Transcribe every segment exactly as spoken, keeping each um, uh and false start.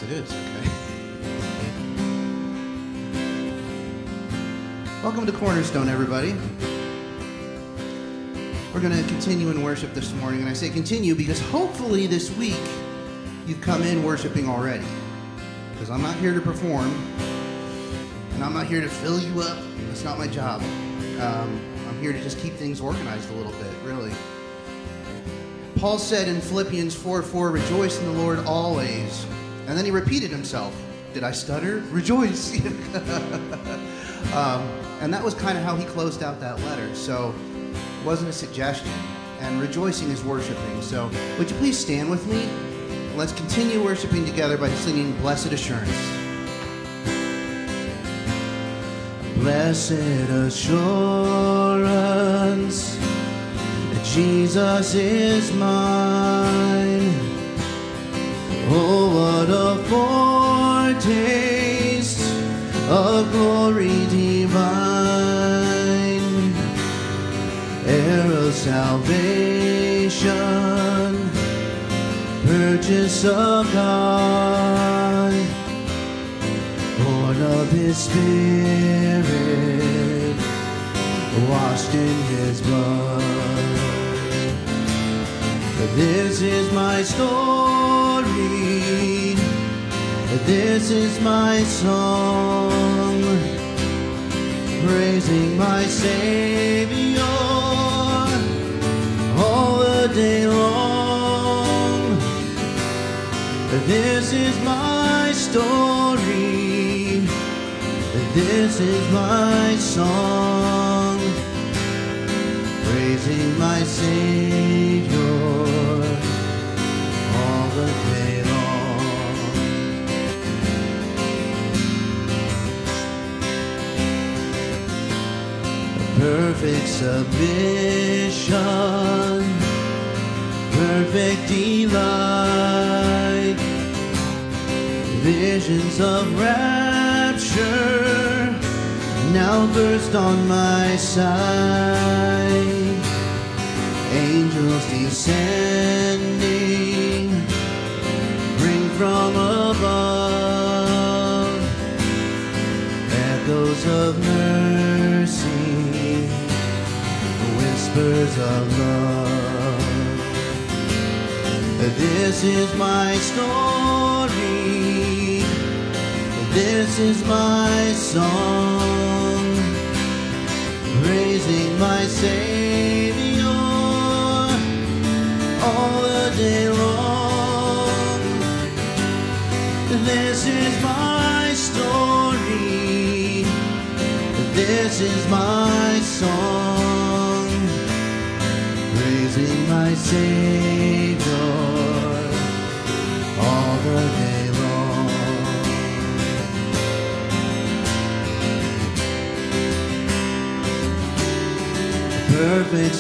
it is, okay. Welcome to Cornerstone, everybody. We're going to continue in worship this morning, and I say continue because hopefully this week you've come in worshiping already. Because I'm not here to perform, and I'm not here to fill you up. That's not my job. Um, I'm here to just keep things organized a little bit, really. Paul said in Philippians four four, rejoice in the Lord always. And then he repeated himself. Did I stutter? Rejoice. um, and that was kind of how he closed out that letter. So it wasn't a suggestion. And rejoicing is worshiping. So would you please stand with me? Let's continue worshiping together by singing Blessed Assurance. Blessed assurance, Jesus is mine. Oh, what a foretaste of glory divine, heir of salvation, purchase of God, born of His Spirit, washed in His blood. This is my story, this is my song, praising my Savior all the day long. This is my story, this is my song, praising my Savior all the day long. A perfect submission, perfect delight, visions of rapture now burst on my sight. Angels descending, bring from above echoes of mercy, whispers of love. This is my story, this is my song, praising my Savior all the day long. This is my story, this is my song, praising my Savior all the day long. Perfect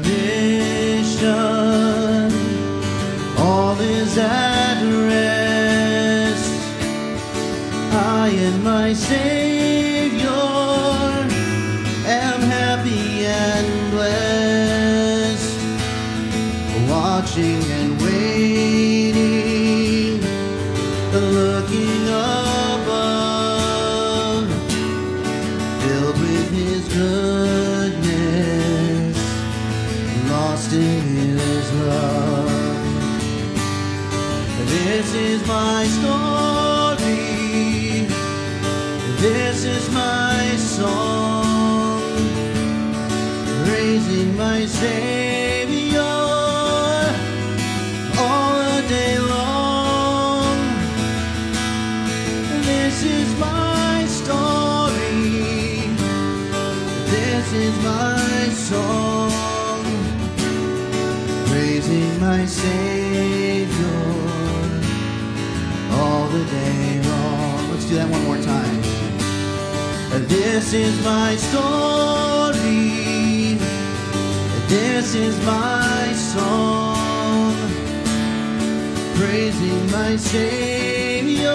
submission, all is at rest. I and my Savior am happy and blessed, watching and waiting, looking above, filled with His goodness, lost in His love. This is my story, this is my song, praising my Savior all the day long. This is my story, this is my song, praising my Savior all the day long. Let's do that one more time. This is my story, this is my song, praising my Savior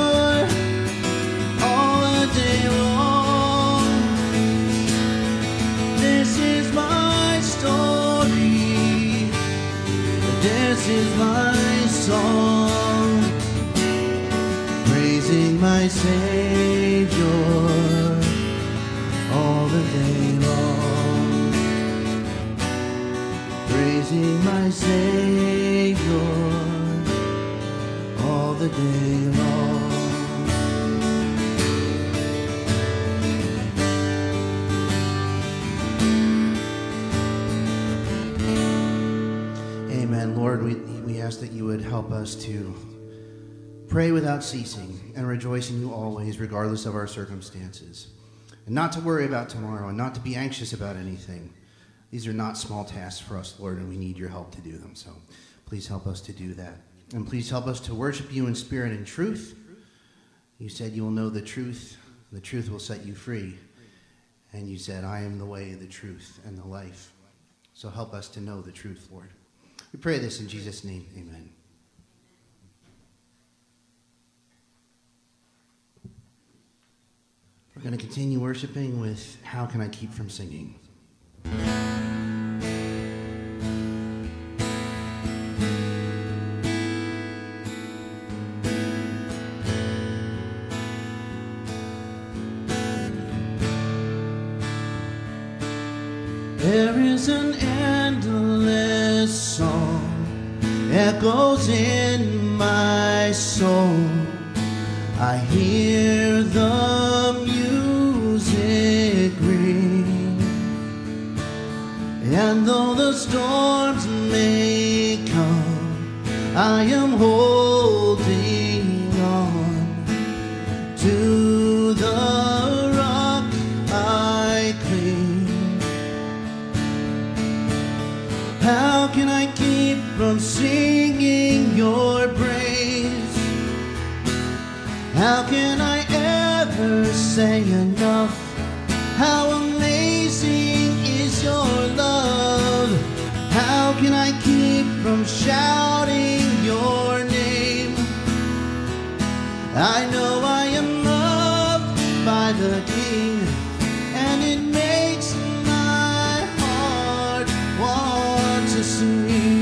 all the day long. This is my story, this is my song, my Savior all the day long. Praising my Savior all the day long. Amen. Lord, we, we ask that you would help us to pray without ceasing and rejoice in you always, regardless of our circumstances. And not to worry about tomorrow and not to be anxious about anything. These are not small tasks for us, Lord, and we need your help to do them. So please help us to do that. And please help us to worship you in spirit and truth. You said you will know the truth. The truth will set you free. And you said, I am the way, the truth, and the life. So help us to know the truth, Lord. We pray this in Jesus' name. Amen. We're going to continue worshiping with How Can I Keep From Singing? There is an endless song echoes in my soul. I hear the music ring, and though the storms may come, I am holding on to the rock I cling. How can I keep from singing your praise? How can I ever say enough? How amazing is your love? How can I keep from shouting your name? I know I am loved by the King, and it makes my heart want to sing.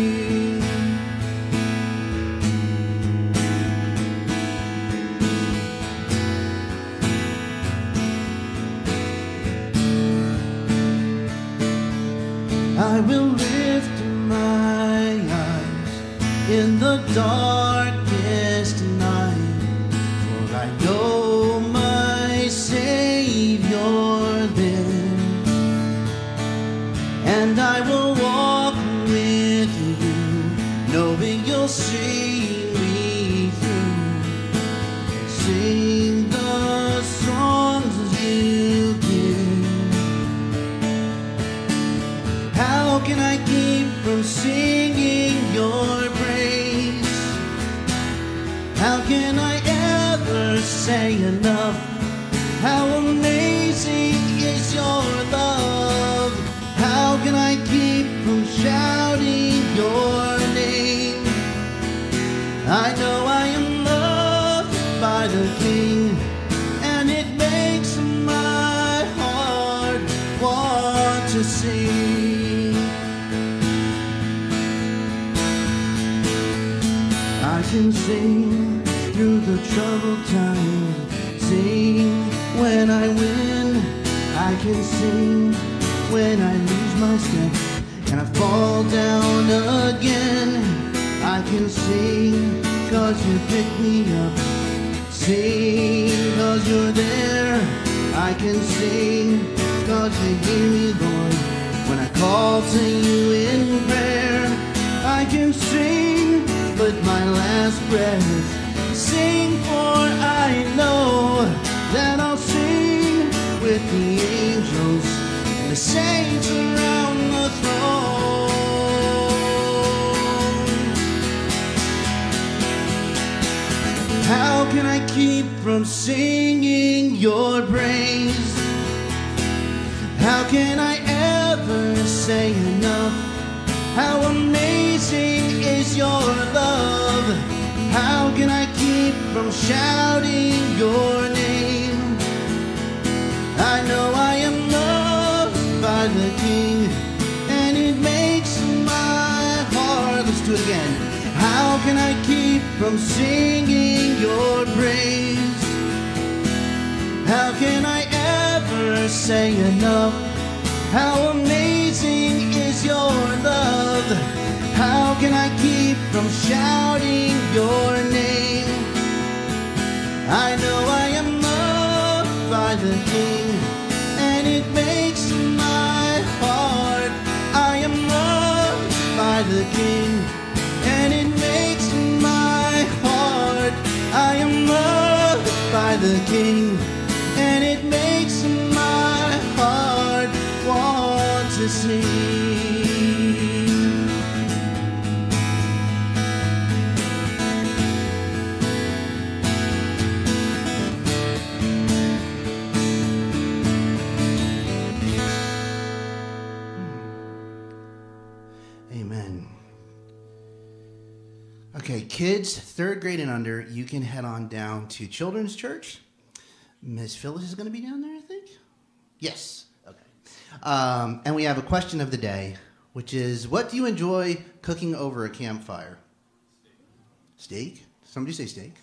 I will lift my eyes in the darkest night, for I know my Savior lives, and I will walk with you, knowing you'll see me through, and sing the songs you give. How can I keep from singing your praise? How can I ever say enough? How amazing is your love? How can I keep from shouting your name? I know I am loved by the King, and it makes my heart want to sing. I can sing through the troubled time, sing when I win. I can sing when I lose my strength and I fall down again. I can sing cause you pick me up, sing cause you're there. I can sing cause you hear me, Lord, when I call to you in prayer. I can sing with my last breath, sing for I know that I'll sing with the angels and the saints around the throne. How can I keep from singing your praise? How can I ever say enough? How amazing is your love? How can I keep from shouting your name? I know I am loved by the King, and it makes my heart. Let's do it again. How can I keep from singing your praise? can I ever say enough? How amazing is your love? How can I keep from shouting your name? I know I am loved by the King, and it makes my heart. I am loved by the King, and it makes my heart. I am loved by the King, and it makes my heart want to sing. Amen. Okay, kids, third grade and under, you can head on down to Children's Church. Miss Phyllis is going to be down there, I think? Yes. Okay. Um, and we have a question of the day, which is, what do you enjoy cooking over a campfire? Steak? Steak? Somebody say steak.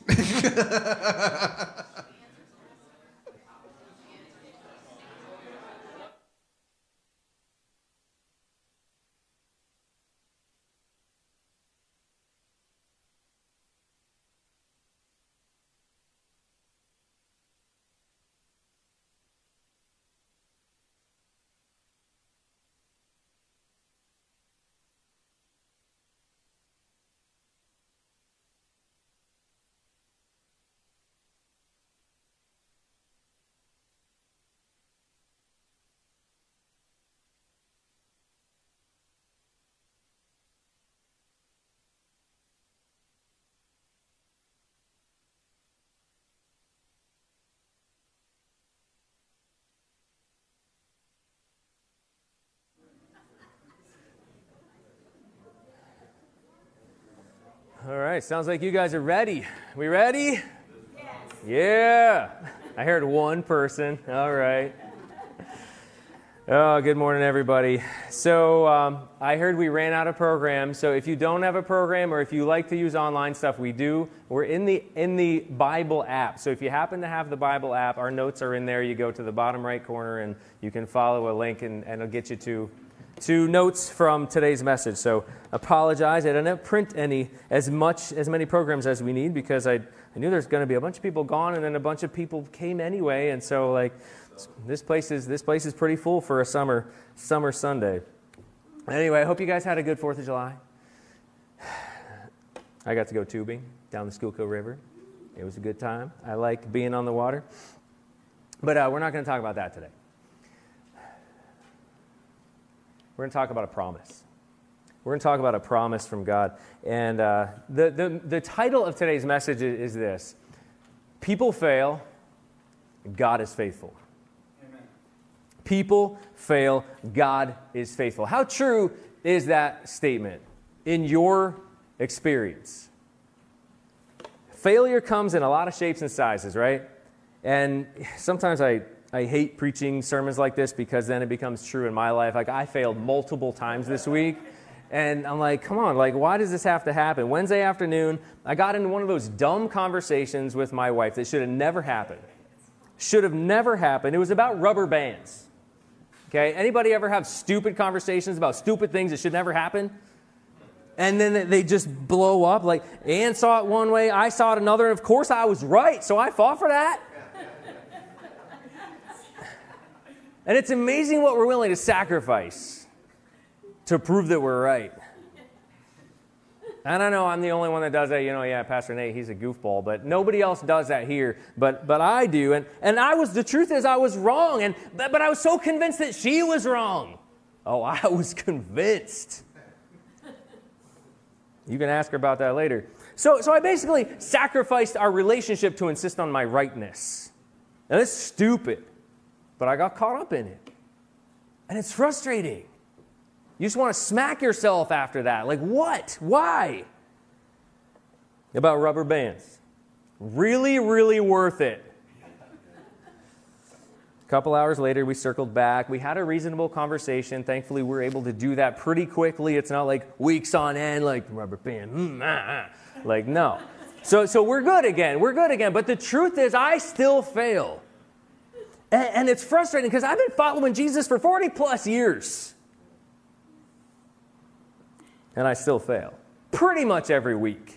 All right, sounds like you guys are ready. We ready? Yes. Yeah. I heard one person. All right. Oh, good morning, everybody. So um, I heard we ran out of programs. So if you don't have a program or if you like to use online stuff, we do. We're in the in the Bible app. So if you happen to have the Bible app, our notes are in there. You go to the bottom right corner and you can follow a link and, and it'll get you to to notes from today's message. So apologize. I didn't print any as much as many programs as we need because I, I knew there's going to be a bunch of people gone and then a bunch of people came anyway. And so like this place is this place is pretty full for a summer summer Sunday. Anyway, I hope you guys had a good fourth of July. I got to go tubing down the Schuylkill River. It was a good time. I like being on the water. But uh, we're not going to talk about that today. We're going to talk about a promise. We're going to talk about a promise from God. And uh, the, the, the title of today's message is, is this: People fail, God is faithful. Amen. People fail, God is faithful. How true is that statement in your experience? Failure comes in a lot of shapes and sizes, right? And sometimes I... I hate preaching sermons like this because then it becomes true in my life. Like, I failed multiple times this week, and I'm like, come on, like, why does this have to happen? Wednesday afternoon, I got into one of those dumb conversations with my wife that should have never happened. Should have never happened. It was about rubber bands. Okay, anybody ever have stupid conversations about stupid things that should never happen? And then they just blow up. Like, Ann saw it one way, I saw it another, and of course I was right, so I fought for that. And it's amazing what we're willing to sacrifice to prove that we're right. And I know I'm the only one that does that. You know, yeah, Pastor Nate, he's a goofball, but nobody else does that here. But but I do. And and I was, the truth is I was wrong. And but, but I was so convinced that she was wrong. Oh, I was convinced. You can ask her about that later. So so I basically sacrificed our relationship to insist on my rightness. And it's stupid. But I got caught up in it. And it's frustrating. You just want to smack yourself after that. Like, what? Why? About rubber bands. Really, really worth it. A couple hours later, we circled back. We had a reasonable conversation. Thankfully, we were able to do that pretty quickly. It's not like weeks on end, like rubber band. Mm, ah, ah. Like, no. So, so we're good again. We're good again. But the truth is, I still fail. And, and it's frustrating because I've been following Jesus for forty plus years. And I still fail. Pretty much every week.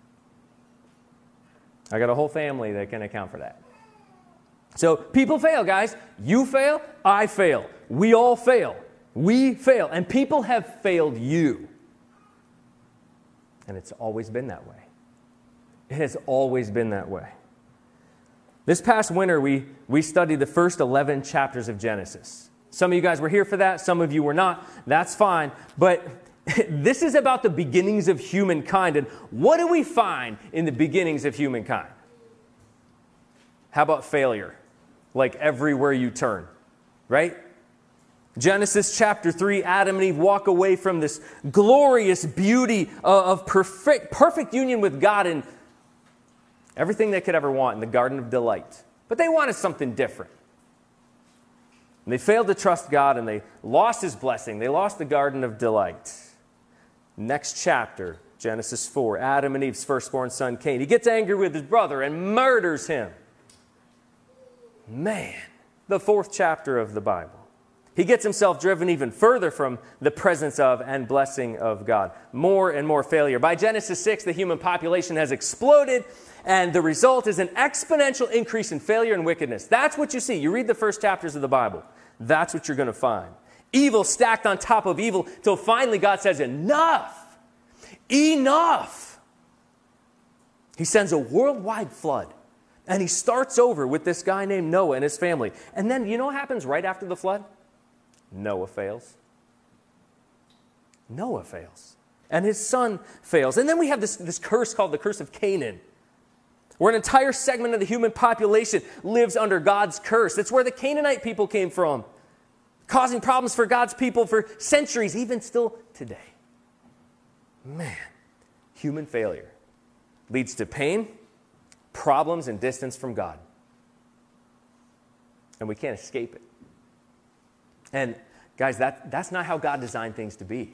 I got a whole family that can account for that. So people fail, guys. You fail, I fail. We all fail. We fail. And people have failed you. And it's always been that way. It has always been that way. This past winter, we, we studied the first eleven chapters of Genesis. Some of you guys were here for that. Some of you were not. That's fine. But this is about the beginnings of humankind. And what do we find in the beginnings of humankind? How about failure? Like everywhere you turn, right? Genesis chapter three, Adam and Eve walk away from this glorious beauty of perfect, perfect union with God and everything they could ever want in the Garden of Delight. But they wanted something different. And they failed to trust God and they lost His blessing. They lost the Garden of Delight. Next chapter, Genesis four, Adam and Eve's firstborn son Cain. He gets angry with his brother and murders him. Man, the fourth chapter of the Bible. He gets himself driven even further from the presence of and blessing of God. More and more failure. By Genesis six, the human population has exploded, and the result is an exponential increase in failure and wickedness. That's what you see. You read the first chapters of the Bible. That's what you're going to find. Evil stacked on top of evil, till finally God says, enough! Enough! He sends a worldwide flood. And he starts over with this guy named Noah and his family. And then, you know what happens right after the flood? Noah fails. Noah fails. And his son fails. And then we have this, this curse called the curse of Canaan, where an entire segment of the human population lives under God's curse. It's where the Canaanite people came from, causing problems for God's people for centuries, even still today. Man, human failure leads to pain, problems, and distance from God. And we can't escape it. And guys, that, that's not how God designed things to be.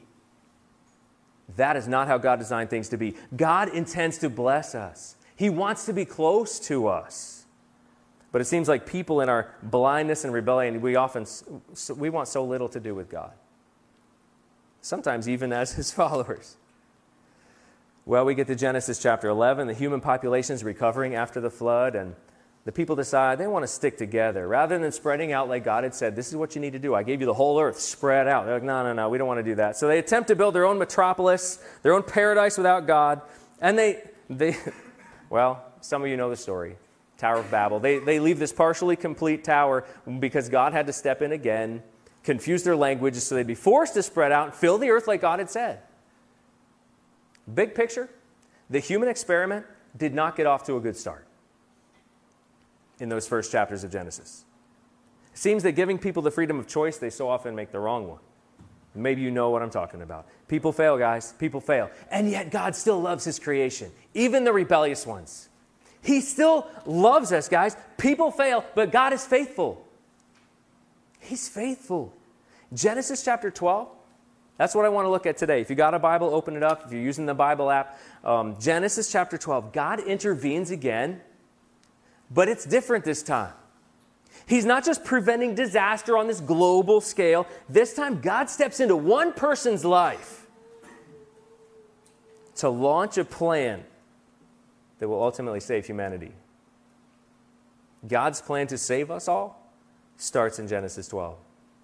That is not how God designed things to be. God intends to bless us. He wants to be close to us. But it seems like people in our blindness and rebellion, we often, we want so little to do with God. Sometimes even as His followers. Well, we get to Genesis chapter eleven. The human population is recovering after the flood, and the people decide they want to stick together. Rather than spreading out like God had said, this is what you need to do. I gave you the whole earth, spread out. They're like, no, no, no, we don't want to do that. So they attempt to build their own metropolis, their own paradise without God. And they, they well, some of you know the story, Tower of Babel. They, they leave this partially complete tower because God had to step in again, confuse their languages so they'd be forced to spread out and fill the earth like God had said. Big picture, the human experiment did not get off to a good start in those first chapters of Genesis. It seems that giving people the freedom of choice, they so often make the wrong one. Maybe you know what I'm talking about. People fail, guys. People fail. And yet God still loves His creation, even the rebellious ones. He still loves us, guys. People fail, but God is faithful. He's faithful. Genesis chapter twelve, that's what I want to look at today. If you got a Bible, open it up. If you're using the Bible app, um, Genesis chapter twelve, God intervenes again, but it's different this time. He's not just preventing disaster on this global scale. This time, God steps into one person's life to launch a plan that will ultimately save humanity. God's plan to save us all starts in Genesis twelve.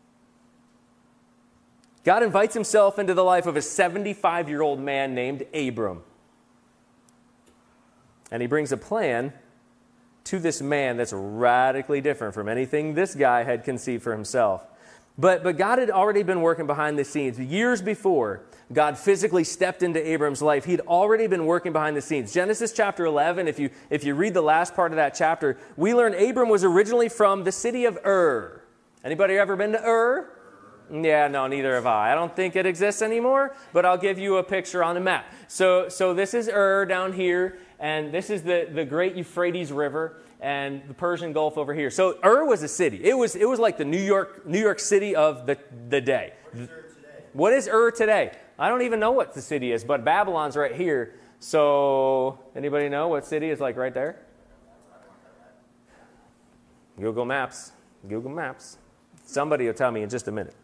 God invites Himself into the life of a seventy-five-year-old man named Abram. And He brings a plan to this man that's radically different from anything this guy had conceived for himself. But, but God had already been working behind the scenes. Years before God physically stepped into Abram's life, He'd already been working behind the scenes. Genesis chapter eleven, if you, if you read the last part of that chapter, we learn Abram was originally from the city of Ur. Anybody ever been to Ur? Yeah, no, neither have I. I don't think it exists anymore, but I'll give you a picture on the map. So, so this is Ur down here, and this is the, the great Euphrates River and the Persian Gulf over here. So Ur was a city. It was, it was like the New York, New York City of the, the day. What is Ur today? What is Ur today? I don't even know what the city is, but Babylon's right here. So anybody know what city is like right there? Google Maps. Google Maps. Somebody will tell me in just a minute.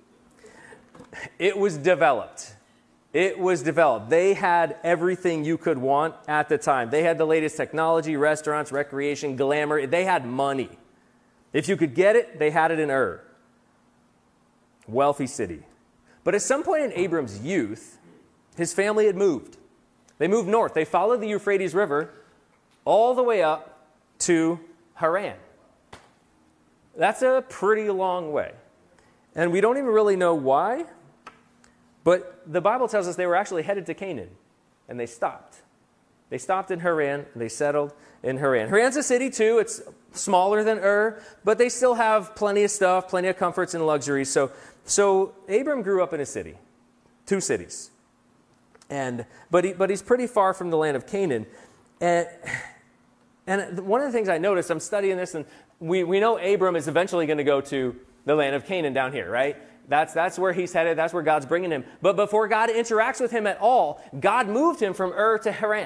It was developed. It was developed. They had everything you could want at the time. They had the latest technology, restaurants, recreation, glamour. They had money. If you could get it, they had it in Ur. Wealthy city. But at some point in Abram's youth, his family had moved. They moved north. They followed the Euphrates River all the way up to Haran. That's a pretty long way. And we don't even really know why. But the Bible tells us they were actually headed to Canaan, and they stopped. They stopped in Haran, and they settled in Haran. Haran's a city, too. It's smaller than Ur, but they still have plenty of stuff, plenty of comforts and luxuries. So, so Abram grew up in a city, two cities. And but he, but he's pretty far from the land of Canaan. And, and one of the things I noticed, I'm studying this, and we, we know Abram is eventually going to go to the land of Canaan down here, right? That's, that's where he's headed. That's where God's bringing him. But before God interacts with him at all, God moved him from Ur to Haran.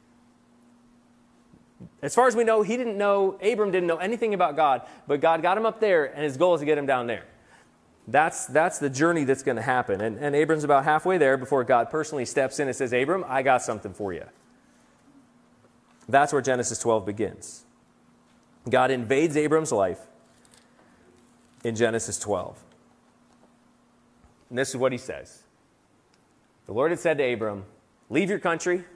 As far as we know, he didn't know, Abram didn't know anything about God, but God got him up there, and his goal is to get him down there. That's, that's the journey that's going to happen. And, and Abram's about halfway there before God personally steps in and says, Abram, I got something for you. That's where Genesis twelve begins. God invades Abram's life in Genesis twelve. And this is what he says. The Lord had said to Abram, leave your country,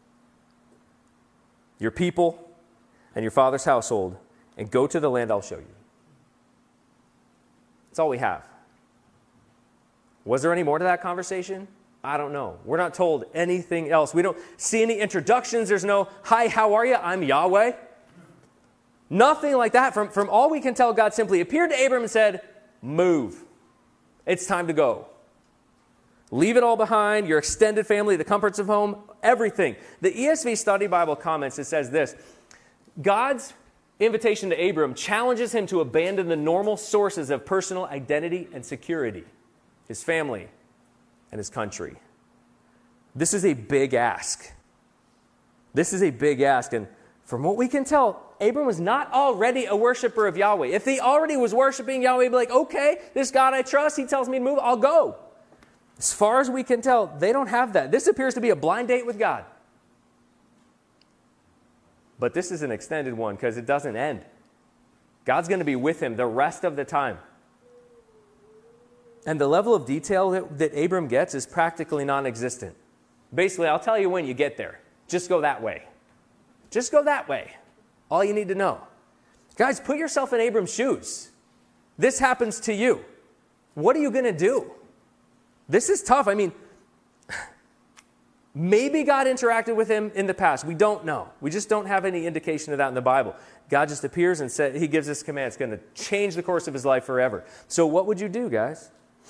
your people, and your father's household, and go to the land I'll show you. That's all we have. Was there any more to that conversation? I don't know. We're not told anything else. We don't see any introductions. There's no, hi, how are you? I'm Yahweh. Nothing like that. From, from all we can tell, God simply appeared to Abram and said, move. It's time to go. Leave it all behind, your extended family, the comforts of home, everything. The E S V Study Bible comments, it says this, God's invitation to Abram challenges him to abandon the normal sources of personal identity and security, his family and his country. This is a big ask. This is a big ask, and from what we can tell, Abram was not already a worshiper of Yahweh. If he already was worshiping Yahweh, he'd be like, okay, this God I trust, he tells me to move, I'll go. As far as we can tell, they don't have that. This appears to be a blind date with God. But this is an extended one because it doesn't end. God's going to be with him the rest of the time. And the level of detail that, that Abram gets is practically non-existent. Basically, I'll tell you when you get there. Just go that way. Just go that way. All you need to know. Guys, put yourself in Abram's shoes. This happens to you. What are you going to do? This is tough. I mean, maybe God interacted with him in the past. We don't know. We just don't have any indication of that in the Bible. God just appears and said, he gives this command. It's going to change the course of his life forever. So what would you do, guys?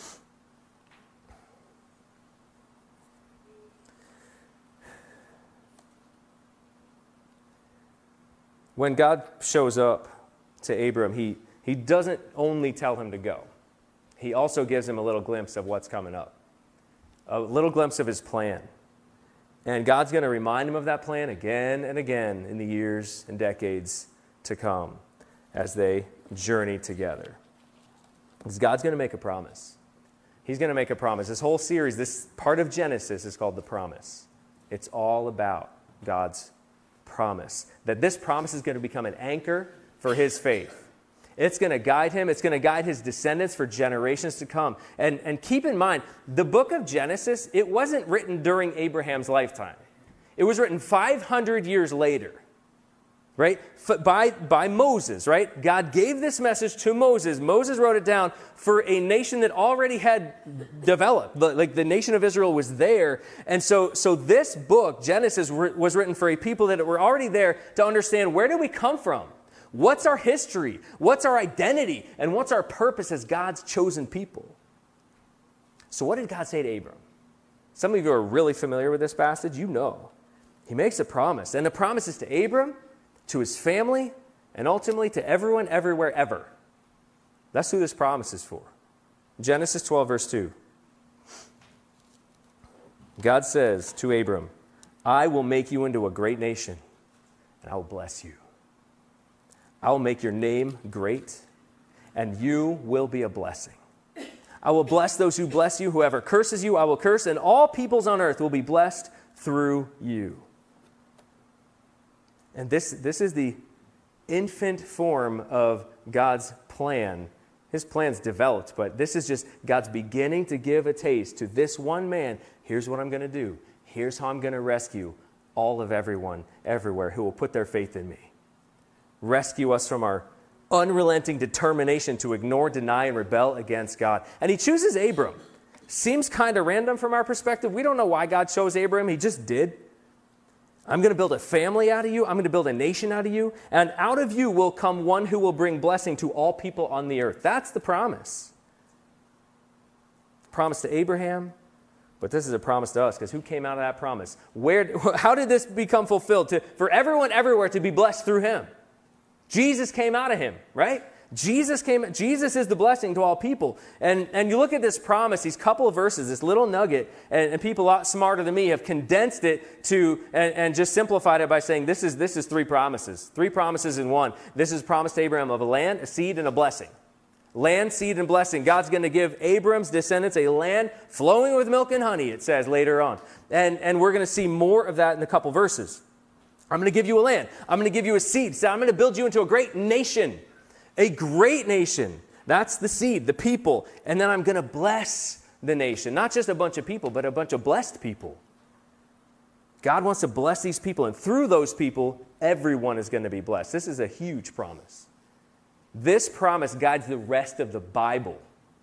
When God shows up to Abram, he, he doesn't only tell him to go. He also gives him a little glimpse of what's coming up, a little glimpse of his plan. And God's going to remind him of that plan again and again in the years and decades to come as they journey together. Because God's going to make a promise. He's going to make a promise. This whole series, this part of Genesis is called The Promise. It's all about God's promise. That this promise is going to become an anchor for his faith. It's going to guide him. It's going to guide his descendants for generations to come. And, and keep in mind, the book of Genesis, it wasn't written during Abraham's lifetime. It was written five hundred years later, right? By, by Moses, right? God gave this message to Moses. Moses wrote it down for a nation that already had developed. Like the nation of Israel was there. And so, so this book, Genesis, was written for a people that were already there to understand, where do we come from? What's our history? What's our identity? And what's our purpose as God's chosen people? So what did God say to Abram? Some of you are really familiar with this passage. You know. He makes a promise. And the promise is to Abram, to his family, and ultimately to everyone, everywhere, ever. That's who this promise is for. Genesis twelve, verse two. God says to Abram, I will make you into a great nation, and I will bless you. I will make your name great, and you will be a blessing. I will bless those who bless you. Whoever curses you, I will curse, and all peoples on earth will be blessed through you. And this, this is the infant form of God's plan. His plan's developed, but this is just God's beginning to give a taste to this one man. Here's what I'm going to do. Here's how I'm going to rescue all of everyone, everywhere, who will put their faith in me. Rescue us from our unrelenting determination to ignore, deny, and rebel against God. And he chooses Abram. Seems kind of random from our perspective. We don't know why God chose Abram. He just did. I'm going to build a family out of you. I'm going to build a nation out of you. And out of you will come one who will bring blessing to all people on the earth. That's the promise. Promise to Abraham. But this is a promise to us, because who came out of that promise? Where? How did this become fulfilled? To, for everyone everywhere to be blessed through him. Jesus came out of him, right? Jesus came. Jesus is the blessing to all people. And, and you look at this promise, these couple of verses, this little nugget, and, and people a lot smarter than me have condensed it to and, and just simplified it by saying this is, this is three promises. Three promises in one. This is promise to Abraham of a land, a seed, and a blessing. Land, seed, and blessing. God's going to give Abram's descendants a land flowing with milk and honey, it says later on. And, and we're going to see more of that in a couple verses. I'm going to give you a land. I'm going to give you a seed. So I'm going to build you into a great nation. A great nation. That's the seed, the people. And then I'm going to bless the nation. Not just a bunch of people, but a bunch of blessed people. God wants to bless these people. And through those people, everyone is going to be blessed. This is a huge promise. This promise guides the rest of the Bible.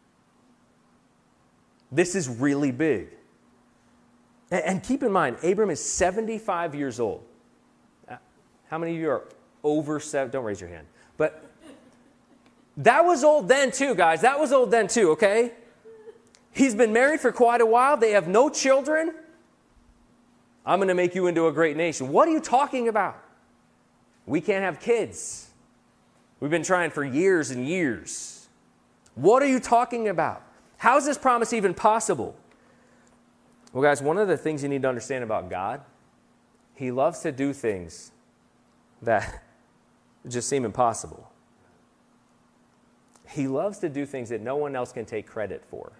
This is really big. And, and keep in mind, Abram is seventy-five years old. How many of you are over seven? Don't raise your hand. But that was old then too, guys. That was old then too, okay? He's been married for quite a while. They have no children. I'm going to make you into a great nation. What are you talking about? We can't have kids. We've been trying for years and years. What are you talking about? How is this promise even possible? Well, guys, one of the things you need to understand about God, he loves to do things that just seem impossible. He loves to do things that no one else can take credit for.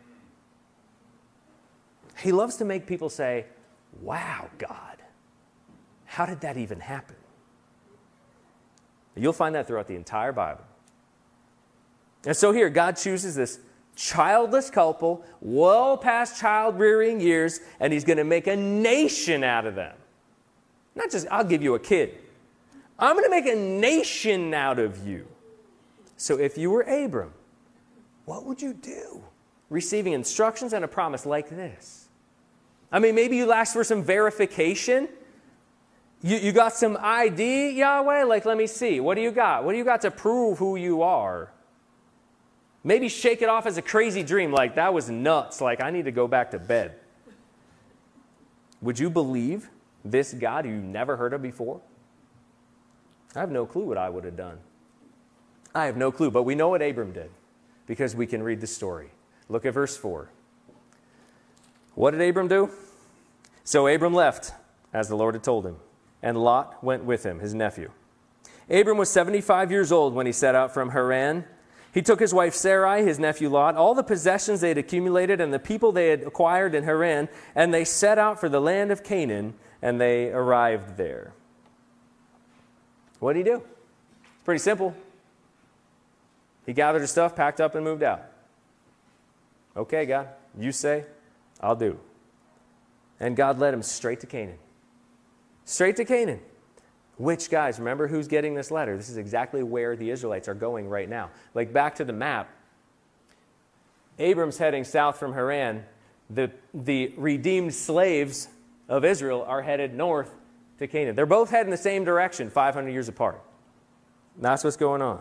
He loves to make people say, wow, God, how did that even happen? You'll find that throughout the entire Bible. And so here, God chooses this childless couple, well past child-rearing years, and he's going to make a nation out of them. Not just, I'll give you a kid. I'm going to make a nation out of you. So if you were Abram, what would you do? Receiving instructions and a promise like this. I mean, maybe you asked for some verification. You, you got some I D, Yahweh? Like, let me see. What do you got? What do you got to prove who you are? Maybe shake it off as a crazy dream. Like, that was nuts. Like, I need to go back to bed. Would you believe this God who you never heard of before? I have no clue what I would have done. I have no clue, but we know what Abram did because we can read the story. Look at verse four. What did Abram do? So Abram left, as the Lord had told him, and Lot went with him, his nephew. Abram was seventy-five years old when he set out from Haran. He took his wife Sarai, his nephew Lot, all the possessions they had accumulated and the people they had acquired in Haran, and they set out for the land of Canaan, and they arrived there. What did he do? It's pretty simple. He gathered his stuff, packed up, and moved out. Okay, God, you say, I'll do. And God led him straight to Canaan. Straight to Canaan. Which, guys, remember who's getting this letter? This is exactly where the Israelites are going right now. Like, back to the map. Abram's heading south from Haran. The, the redeemed slaves of Israel are headed north to Canaan. They're both heading the same direction, five hundred years apart. That's what's going on.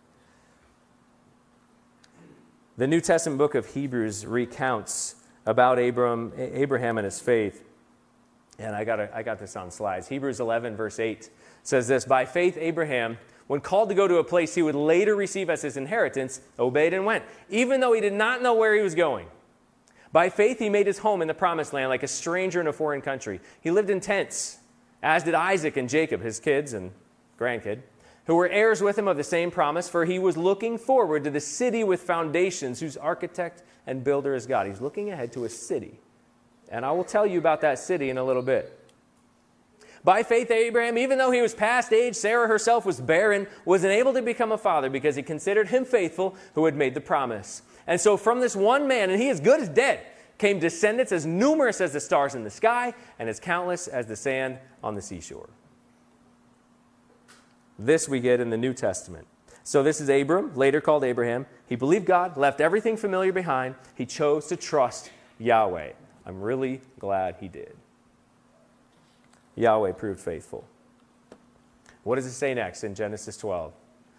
The New Testament book of Hebrews recounts about Abram, Abraham and his faith. And I got, a, I got this on slides. Hebrews eleven, verse eight says this, by faith Abraham, when called to go to a place he would later receive as his inheritance, obeyed and went, even though he did not know where he was going. By faith he made his home in the promised land like a stranger in a foreign country. He lived in tents, as did Isaac and Jacob, his kids and grandkid, who were heirs with him of the same promise, for he was looking forward to the city with foundations, whose architect and builder is God. He's looking ahead to a city. And I will tell you about that city in a little bit. By faith, Abraham, even though he was past age, Sarah herself was barren, was unable to become a father because he considered him faithful who had made the promise. And so from this one man, and he is good as dead, came descendants as numerous as the stars in the sky and as countless as the sand on the seashore. This we get in the New Testament. So this is Abram, later called Abraham. He believed God, left everything familiar behind. He chose to trust Yahweh. I'm really glad he did. Yahweh proved faithful. What does it say next in Genesis twelve?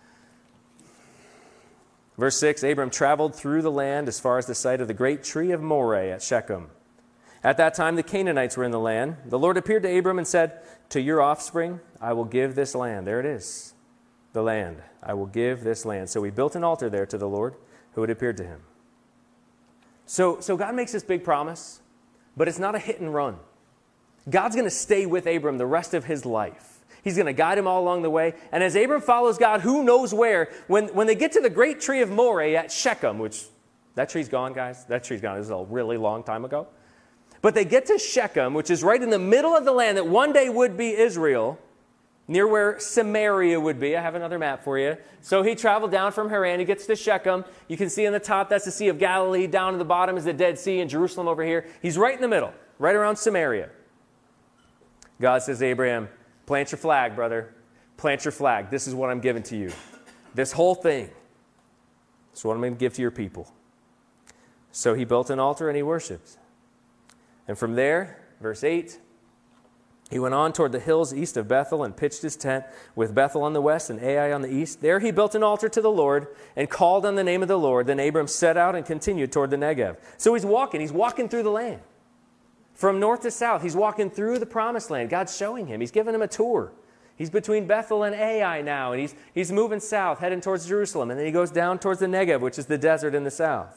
Verse six, Abram traveled through the land as far as the site of the great tree of Moreh at Shechem. At that time, the Canaanites were in the land. The Lord appeared to Abram and said, to your offspring, I will give this land. There it is, the land. I will give this land. So he built an altar there to the Lord who had appeared to him. So, so God makes this big promise, but it's not a hit and run. God's going to stay with Abram the rest of his life. He's going to guide him all along the way. And as Abram follows God, who knows where, when, when they get to the great tree of Moreh at Shechem, which, that tree's gone, guys. That tree's gone. This is a really long time ago. But they get to Shechem, which is right in the middle of the land that one day would be Israel, near where Samaria would be. I have another map for you. So he traveled down from Haran. He gets to Shechem. You can see on the top, that's the Sea of Galilee. Down at the bottom is the Dead Sea, and Jerusalem over here. He's right in the middle, right around Samaria. God says, Abraham, plant your flag, brother. Plant your flag. This is what I'm giving to you. This whole thing. This is what I'm going to give to your people. So he built an altar and he worshiped. And from there, verse eight, he went on toward the hills east of Bethel and pitched his tent with Bethel on the west and Ai on the east. There he built an altar to the Lord and called on the name of the Lord. Then Abram set out and continued toward the Negev. So he's walking. He's walking through the land. From north to south, he's walking through the promised land. God's showing him. He's giving him a tour. He's between Bethel and Ai now, and he's, he's moving south, heading towards Jerusalem. And then he goes down towards the Negev, which is the desert in the south.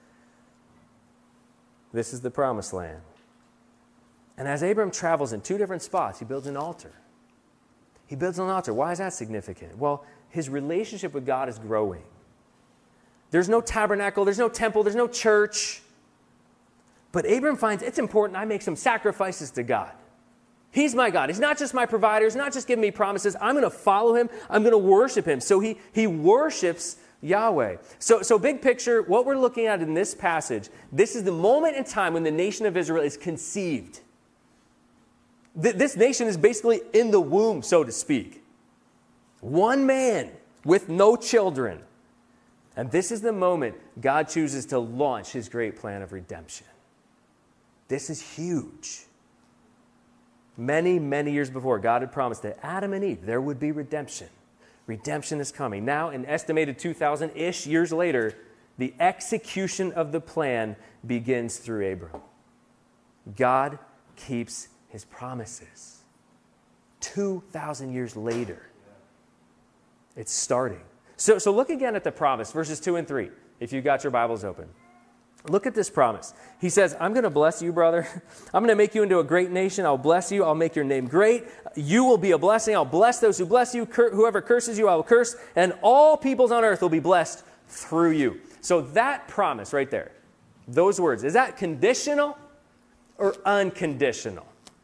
This is the promised land. And as Abram travels in two different spots, he builds an altar. He builds an altar. Why is that significant? Well, his relationship with God is growing. There's no tabernacle, there's no temple, there's no church. But Abram finds it's important I make some sacrifices to God. He's my God. He's not just my provider. He's not just giving me promises. I'm going to follow him. I'm going to worship him. So he, he worships Yahweh. So, so big picture, what we're looking at in this passage, this is the moment in time when the nation of Israel is conceived. Th- this nation is basically in the womb, so to speak. One man with no children. And this is the moment God chooses to launch his great plan of redemption. This is huge. Many, many years before, God had promised that Adam and Eve, there would be redemption. Redemption is coming. Now, an estimated two thousand-ish years later, the execution of the plan begins through Abram. God keeps his promises. two thousand years later, it's starting. So, so look again at the promise, verses two and three, if you've got your Bibles open. Look at this promise. He says, I'm going to bless you, brother. I'm going to make you into a great nation. I'll bless you. I'll make your name great. You will be a blessing. I'll bless those who bless you. Cur- whoever curses you, I will curse. And all peoples on earth will be blessed through you. So that promise right there, those words, is that conditional or unconditional?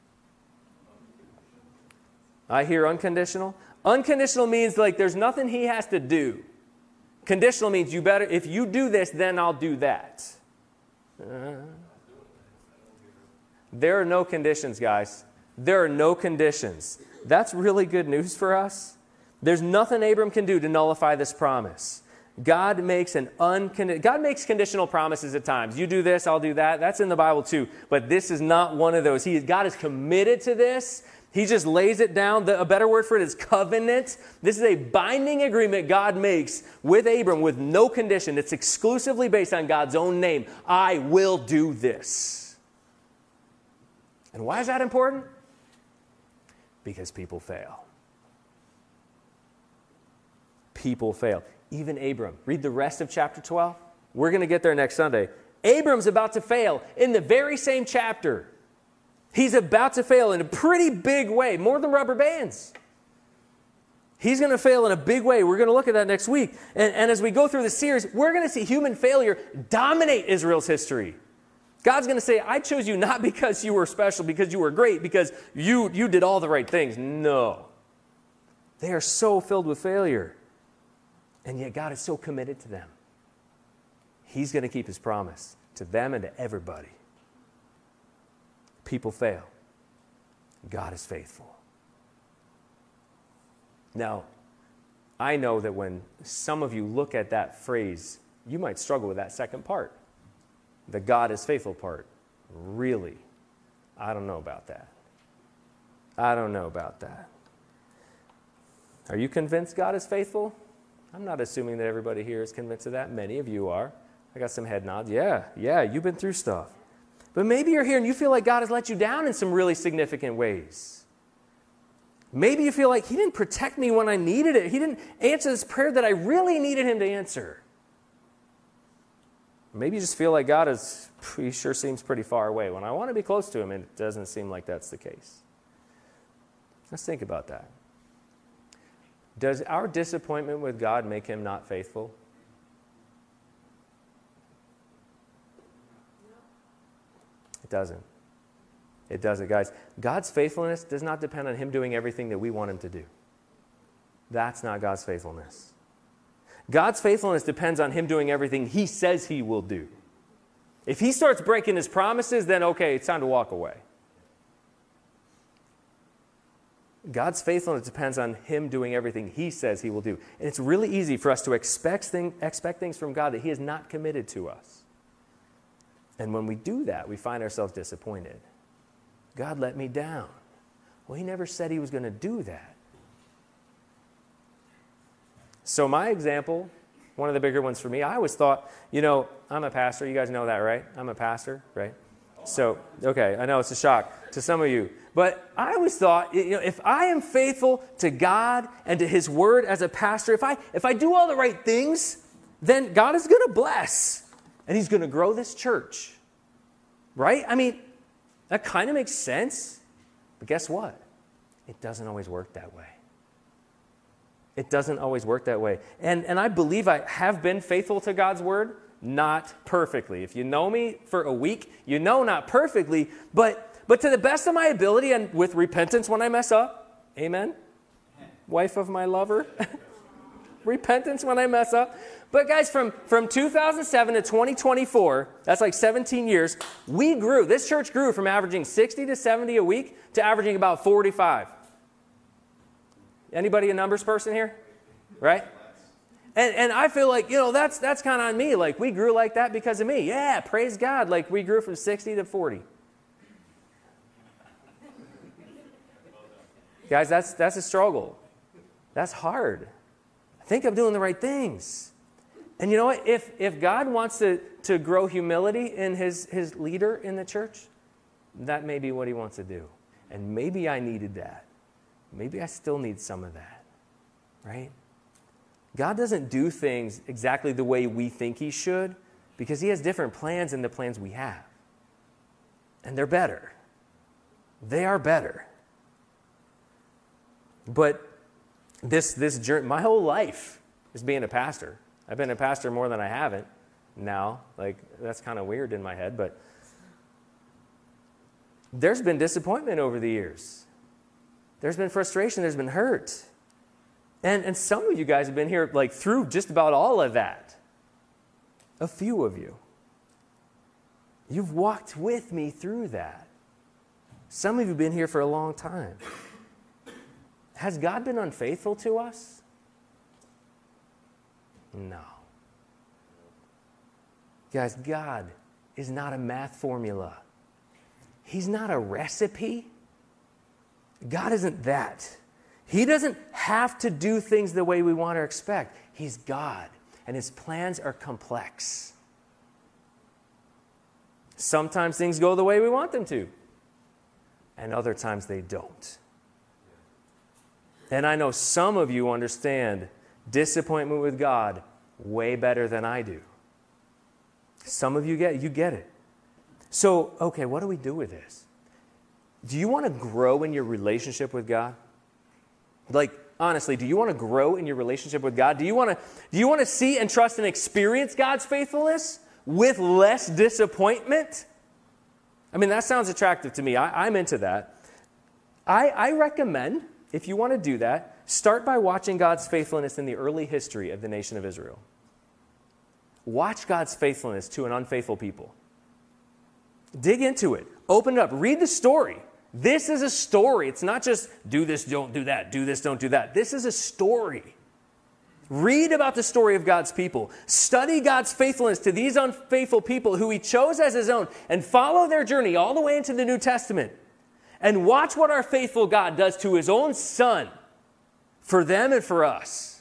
I hear unconditional. Unconditional means like there's nothing he has to do. Conditional means you better, if you do this, then I'll do that. Uh, there are no conditions, guys. There are no conditions. That's really good news for us. There's nothing Abram can do to nullify this promise. God makes an uncondi- God makes conditional promises at times. You do this, I'll do that. That's in the Bible too. But this is not one of those. He, God is committed to this. He just lays it down. The, a better word for it is covenant. This is a binding agreement God makes with Abram with no condition. It's exclusively based on God's own name. I will do this. And why is that important? Because people fail. People fail. Even Abram. Read the rest of chapter twelve. We're going to get there next Sunday. Abram's about to fail in the very same chapter. He's about to fail in a pretty big way, more than rubber bands. He's going to fail in a big way. We're going to look at that next week. And, and as we go through the series, we're going to see human failure dominate Israel's history. God's going to say, I chose you not because you were special, because you were great, because you, you did all the right things. No. They are so filled with failure. And yet God is so committed to them. He's going to keep his promise to them and to everybody. People fail. God is faithful. Now, I know that when some of you look at that phrase, you might struggle with that second part. The God is faithful part. Really? I don't know about that. I don't know about that. Are you convinced God is faithful? I'm not assuming that everybody here is convinced of that. Many of you are. I got some head nods. Yeah, yeah, you've been through stuff. But maybe you're here and you feel like God has let you down in some really significant ways. Maybe you feel like he didn't protect me when I needed it. He didn't answer this prayer that I really needed him to answer. Maybe you just feel like God is, he sure seems pretty far away. When I want to be close to him, it doesn't seem like that's the case. Let's think about that. Does our disappointment with God make him not faithful? It doesn't. It doesn't, guys. God's faithfulness does not depend on him doing everything that we want him to do. That's not God's faithfulness. God's faithfulness depends on him doing everything he says he will do. If he starts breaking his promises, then okay, it's time to walk away. God's faithfulness depends on him doing everything he says he will do. And it's really easy for us to expect, thing, expect things from God that he is not committed to us. And when we do that, we find ourselves disappointed. God let me down. Well, he never said he was going to do that. So my example, one of the bigger ones for me, I always thought, you know, I'm a pastor. You guys know that, right? I'm a pastor, right? So, okay, I know it's a shock to some of you. But I always thought, you know, if I am faithful to God and to his word as a pastor, if I if I do all the right things, then God is going to bless. And he's going to grow this church. Right? I mean, that kind of makes sense. But guess what? It doesn't always work that way. It doesn't always work that way. And, and I believe I have been faithful to God's word, not perfectly. If you know me for a week, you know not perfectly, but, but to the best of my ability and with repentance when I mess up. Amen? Wife of my lover. Repentance when I mess up. But guys, from, from two thousand seven to twenty twenty-four, that's like seventeen years, we grew. This church grew from averaging sixty to seventy a week to averaging about forty-five. Anybody a numbers person here? Right? And and I feel like, you know, that's that's kind of on me. Like, we grew like that because of me. Yeah, praise God. Like, we grew from sixty to forty. Guys, that's that's a struggle. That's hard. I think I'm doing the right things. And you know what? If if God wants to, to grow humility in his, his leader in the church, that may be what he wants to do. And maybe I needed that. Maybe I still need some of that. Right? God doesn't do things exactly the way we think he should because he has different plans than the plans we have. And they're better. They are better. But this this journey, my whole life is being a pastor. I've been a pastor more than I haven't now. Like, that's kind of weird in my head, but there's been disappointment over the years. There's been frustration. There's been hurt. And, and some of you guys have been here like through just about all of that. A few of you. You've walked with me through that. Some of you have been here for a long time. Has God been unfaithful to us? No. Guys, God is not a math formula. He's not a recipe. God isn't that. He doesn't have to do things the way we want or expect. He's God, and his plans are complex. Sometimes things go the way we want them to, and other times they don't. And I know some of you understand disappointment with God way better than I do. Some of you get you get it. So, okay, what do we do with this? Do you want to grow in your relationship with God? Like, honestly, do you want to grow in your relationship with God? Do you want to, do you want to see and trust and experience God's faithfulness with less disappointment? I mean, that sounds attractive to me. I, I'm into that. I, I recommend, if you want to do that, start by watching God's faithfulness in the early history of the nation of Israel. Watch God's faithfulness to an unfaithful people. Dig into it. Open it up. Read the story. This is a story. It's not just do this, don't do that, do this, don't do that. This is a story. Read about the story of God's people. Study God's faithfulness to these unfaithful people who he chose as his own, and follow their journey all the way into the New Testament. And watch what our faithful God does to his own Son for them and for us.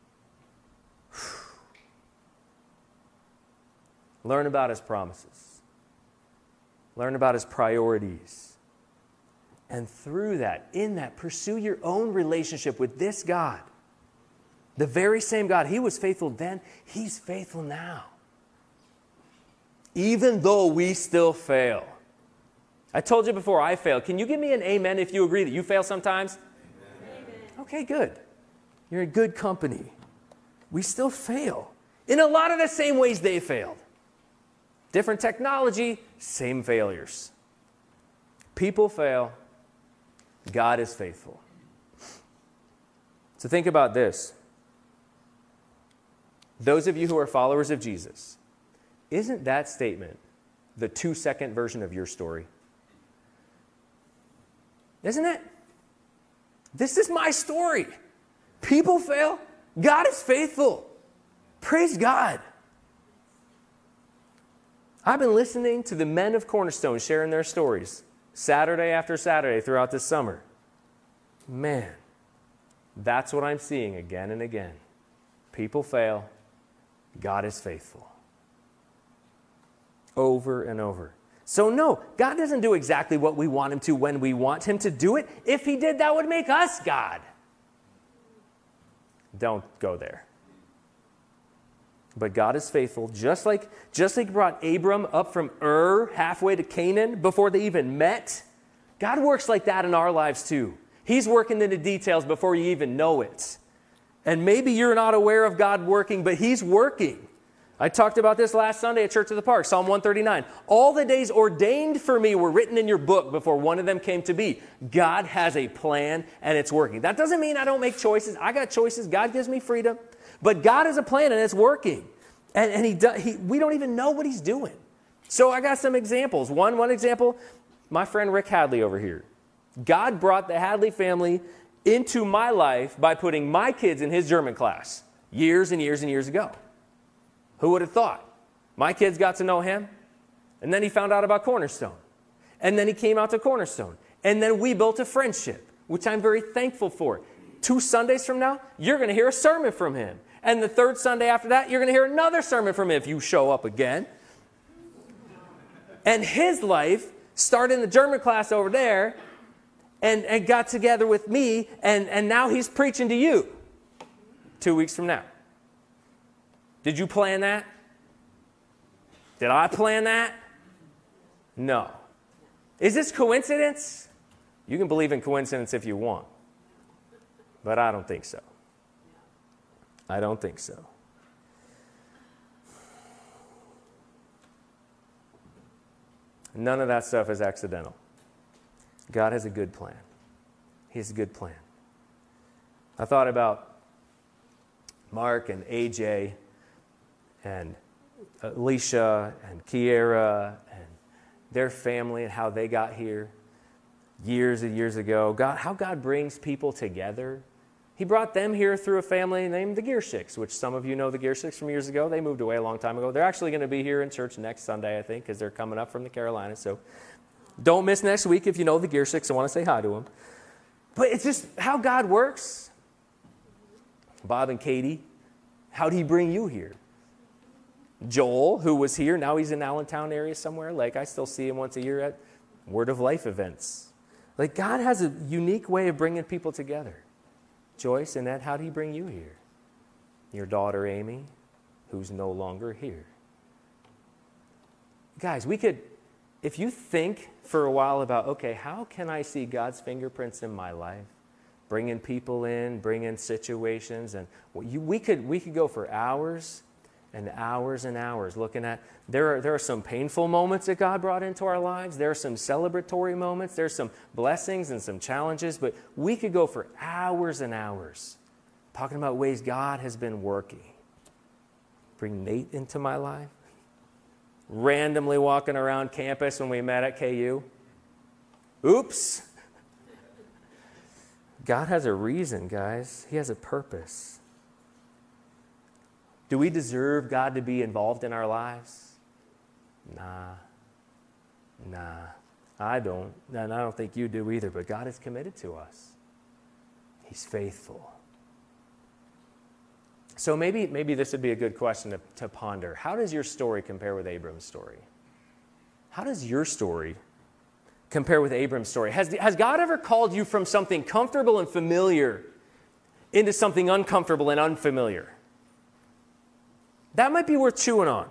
Learn about his promises. Learn about his priorities. And through that, in that, pursue your own relationship with this God. The very same God. He was faithful then. He's faithful now. Even though we still fail. I told you before, I fail. Can you give me an amen if you agree that you fail sometimes? Amen. Okay, good. You're in good company. We still fail. In a lot of the same ways they failed. Different technology, same failures. People fail. God is faithful. So think about this. Those of you who are followers of Jesus, isn't that statement the two-second version of your story? Isn't it? This is my story. People fail. God is faithful. Praise God. I've been listening to the men of Cornerstone sharing their stories Saturday after Saturday throughout this summer. Man, that's what I'm seeing again and again. People fail. God is faithful. Over and over. So no, God doesn't do exactly what we want him to when we want him to do it. If he did, that would make us God. Don't go there. But God is faithful, just like, just like he brought Abram up from Ur halfway to Canaan before they even met. God works like that in our lives too. He's working in the details before you even know it. And maybe you're not aware of God working, but he's working. I talked about this last Sunday at Church of the Park, Psalm one thirty-nine. All the days ordained for me were written in your book before one of them came to be. God has a plan and it's working. That doesn't mean I don't make choices. I got choices. God gives me freedom. But God has a plan and it's working. And, and he, do, he we don't even know what he's doing. So I got some examples. One, one example, my friend Rick Hadley over here. God brought the Hadley family into my life by putting my kids in his German class years and years and years ago. Who would have thought? My kids got to know him, and then he found out about Cornerstone. And then he came out to Cornerstone. And then we built a friendship, which I'm very thankful for. Two Sundays from now, you're going to hear a sermon from him. And the third Sunday after that, you're going to hear another sermon from him if you show up again. And his life started in the German class over there and, and got together with me, and, and now he's preaching to you two weeks from now. Did you plan that? Did I plan that? No. Is this coincidence? You can believe in coincidence if you want. But I don't think so. I don't think so. None of that stuff is accidental. God has a good plan. He has a good plan. I thought about Mark and A J and Alicia and Kiera and their family and how they got here years and years ago. God, how God brings people together. He brought them here through a family named the Gearshicks, which some of you know the Gearshicks from years ago. They moved away a long time ago. They're actually going to be here in church next Sunday, I think, because they're coming up from the Carolinas. So don't miss next week if you know the Gearshicks and want to say hi to them. But it's just how God works. Bob and Katie, how did he bring you here? Joel, who was here, now he's in Allentown area somewhere. Like, I still see him once a year at Word of Life events. Like, God has a unique way of bringing people together. Joyce, Annette, how did he bring you here? Your daughter, Amy, who's no longer here. Guys, we could, if you think for a while about, okay, how can I see God's fingerprints in my life? bringing people in, bringing situations. And you, we could we could go for hours and hours and hours looking at, there are, there are some painful moments that God brought into our lives. There are some celebratory moments. There's some blessings and some challenges. But we could go for hours and hours talking about ways God has been working. Bring Nate into my life. Randomly walking around campus when we met at K U. Oops. God has a reason, guys. He has a purpose. Do we deserve God to be involved in our lives? Nah. Nah. I don't. And I don't think you do either, but God is committed to us. He's faithful. So maybe maybe this would be a good question to, to ponder. How does your story compare with Abram's story? How does your story compare with Abram's story? Has, has God ever called you from something comfortable and familiar into something uncomfortable and unfamiliar? That might be worth chewing on.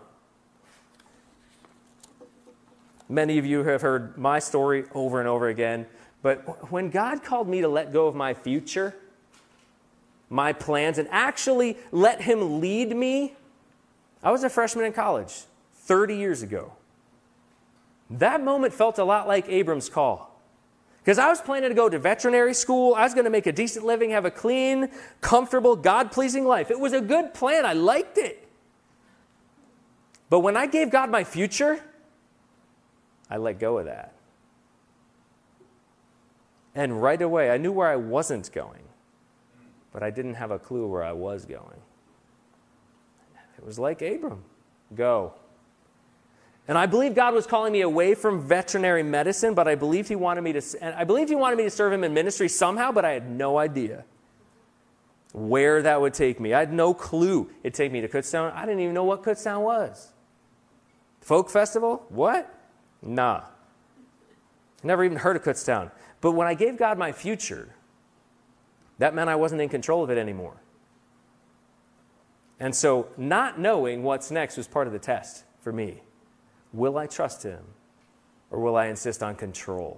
Many of you have heard my story over and over again, but when God called me to let go of my future, my plans, and actually let him lead me, I was a freshman in college thirty years ago. That moment felt a lot like Abram's call. Because I was planning to go to veterinary school. I was going to make a decent living, have a clean, comfortable, God-pleasing life. It was a good plan. I liked it. But when I gave God my future, I let go of that. And right away, I knew where I wasn't going, but I didn't have a clue where I was going. It was like Abram, go. And I believe God was calling me away from veterinary medicine, but I believed he wanted me to, and I believed he wanted me to serve him in ministry somehow, but I had no idea where that would take me. I had no clue it'd take me to Kutztown. I didn't even know what Kutztown was. Folk festival? What? Nah. Never even heard of Kutztown. But when I gave God my future, that meant I wasn't in control of it anymore. And so not knowing what's next was part of the test for me. Will I trust him, or will I insist on control?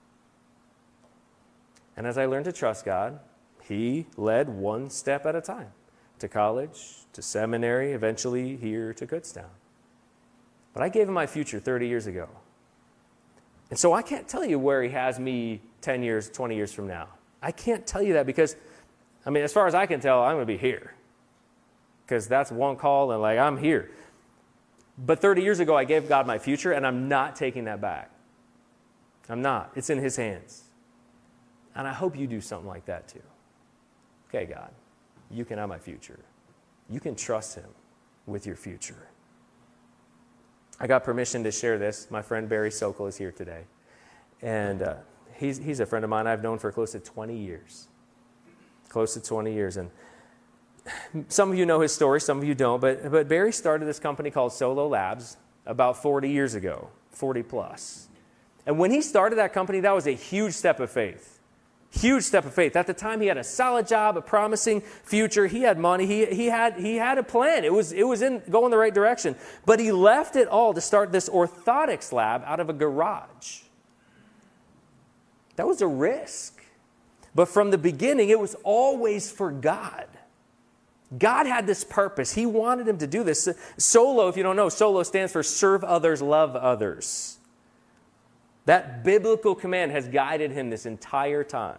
And as I learned to trust God, he led one step at a time, to college, to seminary, eventually here to Kutztown. But I gave him my future thirty years ago. And so I can't tell you where he has me ten years, twenty years from now. I can't tell you that because, I mean, as far as I can tell, I'm going to be here. Because that's one call and like, I'm here. But thirty years ago, I gave God my future, and I'm not taking that back. I'm not. It's in his hands. And I hope you do something like that too. Okay, God, you can have my future. You can trust him with your future. I got permission to share this. My friend Barry Sokol is here today. And uh, he's, he's a friend of mine I've known for close to twenty years. Close to twenty years. And some of you know his story, some of you don't. But, but Barry started this company called Solo Labs about forty years ago, forty plus. And when he started that company, that was a huge step of faith. Huge step of faith. At the time, he had a solid job, a promising future. He had money. He, he, had, he had a plan. It was, it was in going the right direction. But he left it all to start this orthotics lab out of a garage. That was a risk. But from the beginning, it was always for God. God had this purpose. He wanted him to do this. Solo, if you don't know, Solo stands for serve others, love others. That biblical command has guided him this entire time.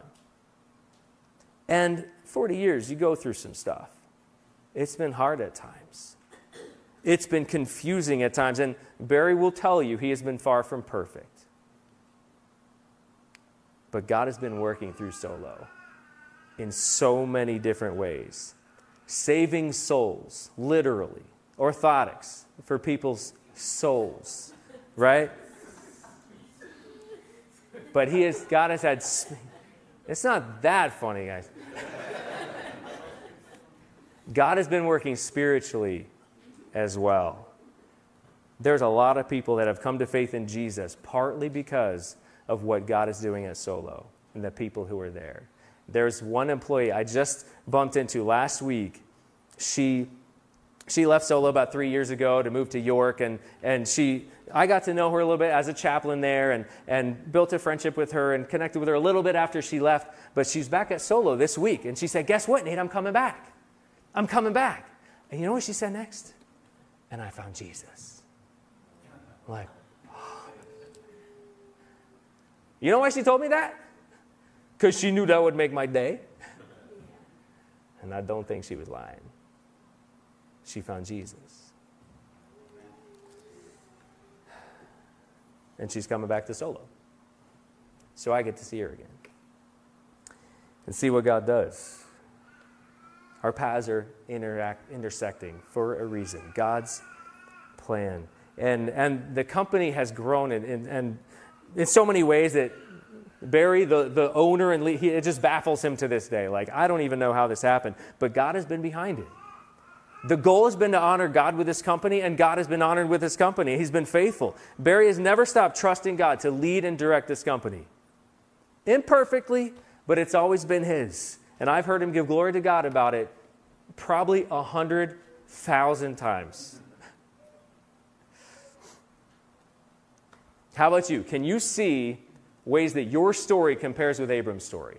And forty years, you go through some stuff. It's been hard at times. It's been confusing at times. And Barry will tell you he has been far from perfect. But God has been working through Solo in so many different ways. Saving souls, literally. Orthotics for people's souls, right? But he has, God has had, it's not that funny, guys. God has been working spiritually as well. There's a lot of people that have come to faith in Jesus partly because of what God is doing at Solo and the people who are there. There's one employee I just bumped into last week. She She left Solo about three years ago to move to York, and, and she, I got to know her a little bit as a chaplain there and, and built a friendship with her and connected with her a little bit after she left. But she's back at Solo this week, and she said, guess what, Nate? I'm coming back. I'm coming back. And you know what she said next? And I found Jesus. I'm like, oh. You know why she told me that? Because she knew that would make my day. And I don't think she was lying. She found Jesus. And she's coming back to Solo. So I get to see her again. And see what God does. Our paths are interact, intersecting for a reason. God's plan. And and the company has grown in, in, in, in so many ways that Barry, the, the owner, and he, it just baffles him to this day. Like, I don't even know how this happened. But God has been behind it. The goal has been to honor God with this company, and God has been honored with this company. He's been faithful. Barry has never stopped trusting God to lead and direct this company. Imperfectly, but it's always been his. And I've heard him give glory to God about it probably a hundred thousand times. How about you? Can you see ways that your story compares with Abram's story?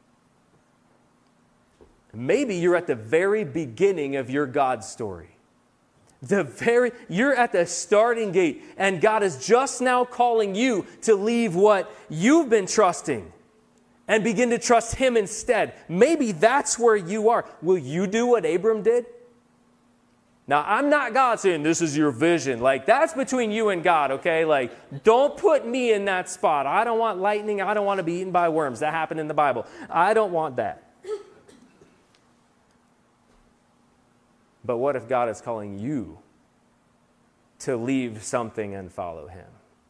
Maybe you're at the very beginning of your God story. The very, you're at the starting gate, and God is just now calling you to leave what you've been trusting and begin to trust him instead. Maybe that's where you are. Will you do what Abram did? Now, I'm not God saying this is your vision. Like, that's between you and God, okay? Like, don't put me in that spot. I don't want lightning. I don't want to be eaten by worms. That happened in the Bible. I don't want that. But what if God is calling you to leave something and follow him?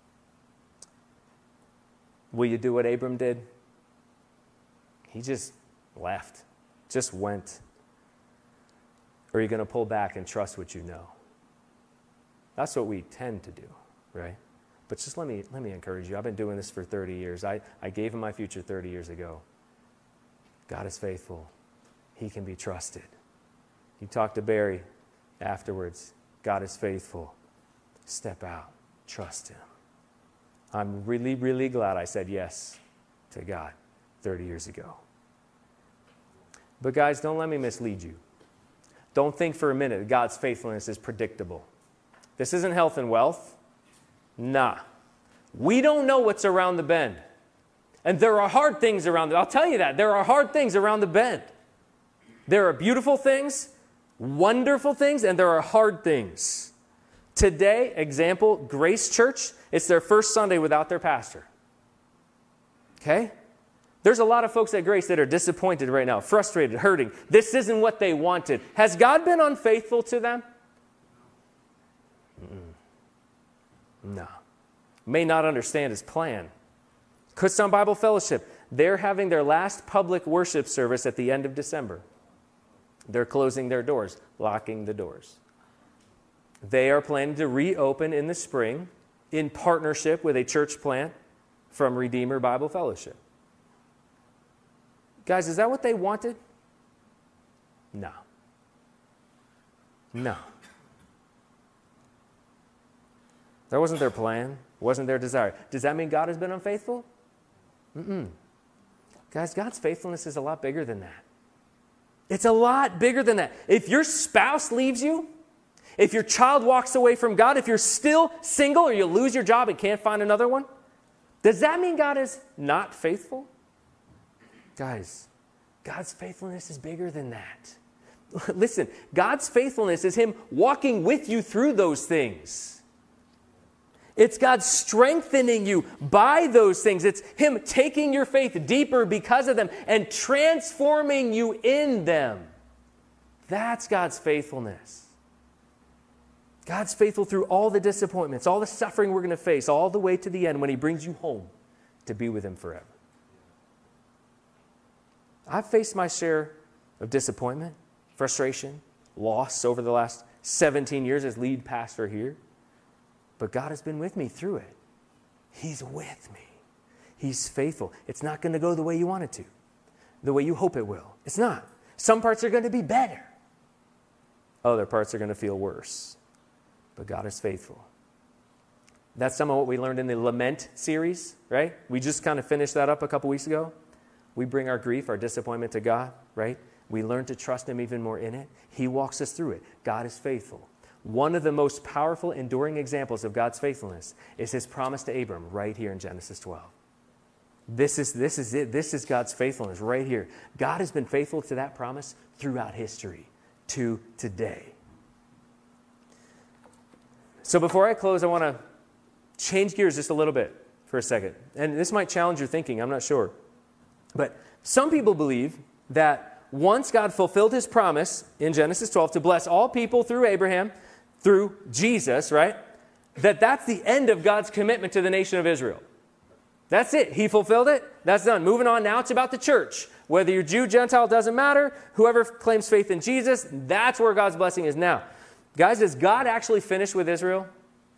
Will you do what Abram did? He just left, just went. Or are you going to pull back and trust what you know? That's what we tend to do, right? But just let me let me encourage you. I've been doing this for thirty years. I, I gave him my future thirty years ago. God is faithful. He can be trusted. You talk to Barry afterwards. God is faithful. Step out. Trust him. I'm really, really glad I said yes to God thirty years ago. But guys, don't let me mislead you. Don't think for a minute that God's faithfulness is predictable. This isn't health and wealth. Nah. We don't know what's around the bend. And there are hard things around it. I'll tell you that. There are hard things around the bend. There are beautiful things, wonderful things, and there are hard things. Today, example, Grace Church, it's their first Sunday without their pastor. Okay? There's a lot of folks at Grace that are disappointed right now, frustrated, hurting. This isn't what they wanted. Has God been unfaithful to them? Mm-mm. No. May not understand his plan. Kutztown Bible Fellowship, they're having their last public worship service at the end of December. They're closing their doors, locking the doors. They are planning to reopen in the spring in partnership with a church plant from Redeemer Bible Fellowship. Guys, is that what they wanted? No. No. That wasn't their plan. Wasn't their desire. Does that mean God has been unfaithful? Mm-mm. Guys, God's faithfulness is a lot bigger than that. It's a lot bigger than that. If your spouse leaves you, if your child walks away from God, if you're still single or you lose your job and can't find another one, does that mean God is not faithful? Guys, God's faithfulness is bigger than that. Listen, God's faithfulness is him walking with you through those things. It's God strengthening you by those things. It's him taking your faith deeper because of them and transforming you in them. That's God's faithfulness. God's faithful through all the disappointments, all the suffering we're going to face, all the way to the end when he brings you home to be with him forever. I've faced my share of disappointment, frustration, loss over the last seventeen years as lead pastor here. But God has been with me through it. He's with me. He's faithful. It's not going to go the way you want it to, the way you hope it will. It's not. Some parts are going to be better. Other parts are going to feel worse. But God is faithful. That's some of what we learned in the Lament series, right? We just kind of finished that up a couple weeks ago. We bring our grief, our disappointment to God, right? We learn to trust him even more in it. He walks us through it. God is faithful. One of the most powerful, enduring examples of God's faithfulness is his promise to Abram right here in Genesis twelve. This is, this is it. This is God's faithfulness right here. God has been faithful to that promise throughout history to today. So before I close, I want to change gears just a little bit for a second. And this might challenge your thinking, I'm not sure. But some people believe that once God fulfilled his promise in Genesis twelve to bless all people through Abraham, through Jesus, right? That that's the end of God's commitment to the nation of Israel. That's it. He fulfilled it. That's done. Moving on now, it's about the church. Whether you're Jew, Gentile, doesn't matter. Whoever claims faith in Jesus, that's where God's blessing is now. Guys, is God actually finished with Israel?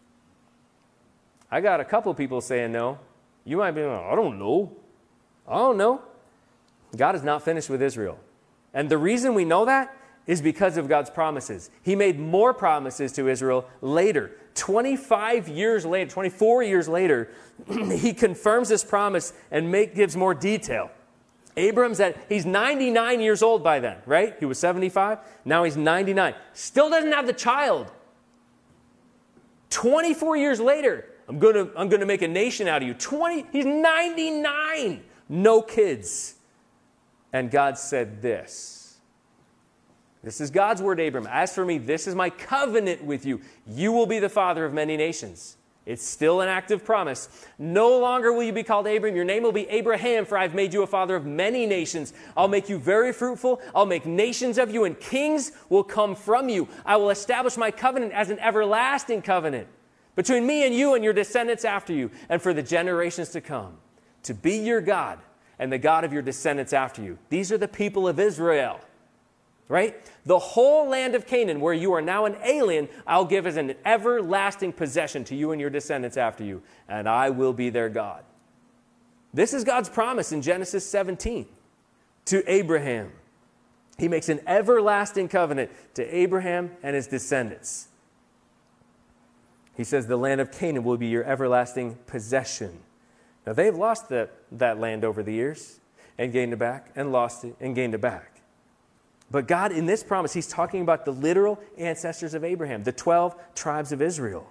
I got a couple of people saying no. You might be like, I don't know. I don't know. God is not finished with Israel. And the reason we know that is because of God's promises. He made more promises to Israel later. twenty-five years later, twenty-four years later, he confirms this promise and make, gives more detail. Abram's at, he's ninety-nine years old by then, right? He was seventy-five. Now he's ninety-nine. Still doesn't have the child. twenty-four years later, I'm going to I'm going to make a nation out of you. twenty, he's ninety-nine. No kids. And God said this. This is God's word, Abram. As for me, this is my covenant with you. You will be the father of many nations. It's still an active promise. No longer will you be called Abram. Your name will be Abraham, for I've made you a father of many nations. I'll make you very fruitful. I'll make nations of you, and kings will come from you. I will establish my covenant as an everlasting covenant between me and you and your descendants after you, and for the generations to come, to be your God and the God of your descendants after you. These are the people of Israel. Right? The whole land of Canaan, where you are now an alien, I'll give as an everlasting possession to you and your descendants after you, and I will be their God. This is God's promise in Genesis seventeen to Abraham. He makes an everlasting covenant to Abraham and his descendants. He says the land of Canaan will be your everlasting possession. Now, they've lost the, that land over the years and gained it back, and lost it and gained it back. But God, in this promise, he's talking about the literal ancestors of Abraham, the twelve tribes of Israel.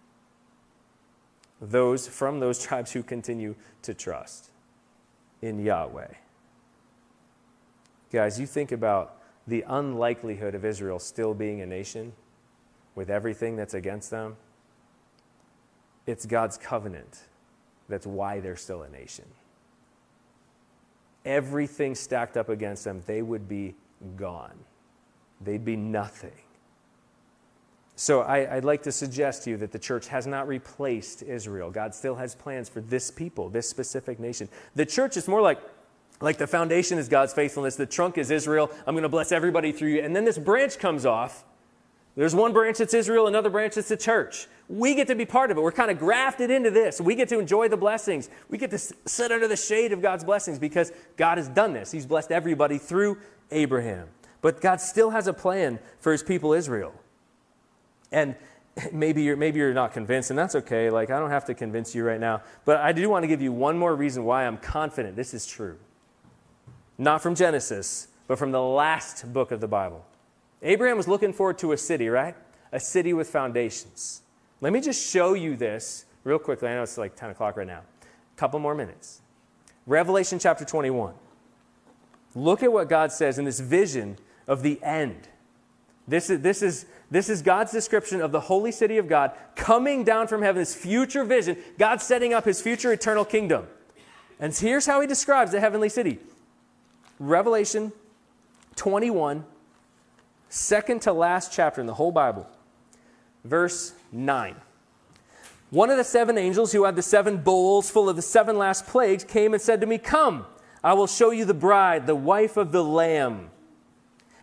Those from those tribes who continue to trust in Yahweh. Guys, you think about the unlikelihood of Israel still being a nation with everything that's against them. It's God's covenant that's why they're still a nation. Everything stacked up against them, they would be gone. They'd be nothing. So I, I'd like to suggest to you that the church has not replaced Israel. God still has plans for this people, this specific nation. The church is more like, like the foundation is God's faithfulness. The trunk is Israel. I'm going to bless everybody through you. And then this branch comes off. There's one branch that's Israel, another branch that's the church. We get to be part of it. We're kind of grafted into this. We get to enjoy the blessings. We get to sit under the shade of God's blessings because God has done this. He's blessed everybody through Abraham. But God still has a plan for his people Israel. And maybe you're, maybe you're not convinced, and that's okay. Like, I don't have to convince you right now. But I do want to give you one more reason why I'm confident this is true. Not from Genesis, but from the last book of the Bible. Abraham was looking forward to a city, right? A city with foundations. Let me just show you this real quickly. I know it's like ten o'clock right now. A couple more minutes. Revelation chapter twenty-one. Look at what God says in this vision of the end. This is, this is, this is God's description of the holy city of God coming down from heaven, this future vision. God setting up his future eternal kingdom. And here's how he describes the heavenly city. Revelation twenty-one, second to last chapter in the whole Bible. Verse nine. One of the seven angels who had the seven bowls full of the seven last plagues came and said to me, "Come, I will show you the bride, the wife of the Lamb."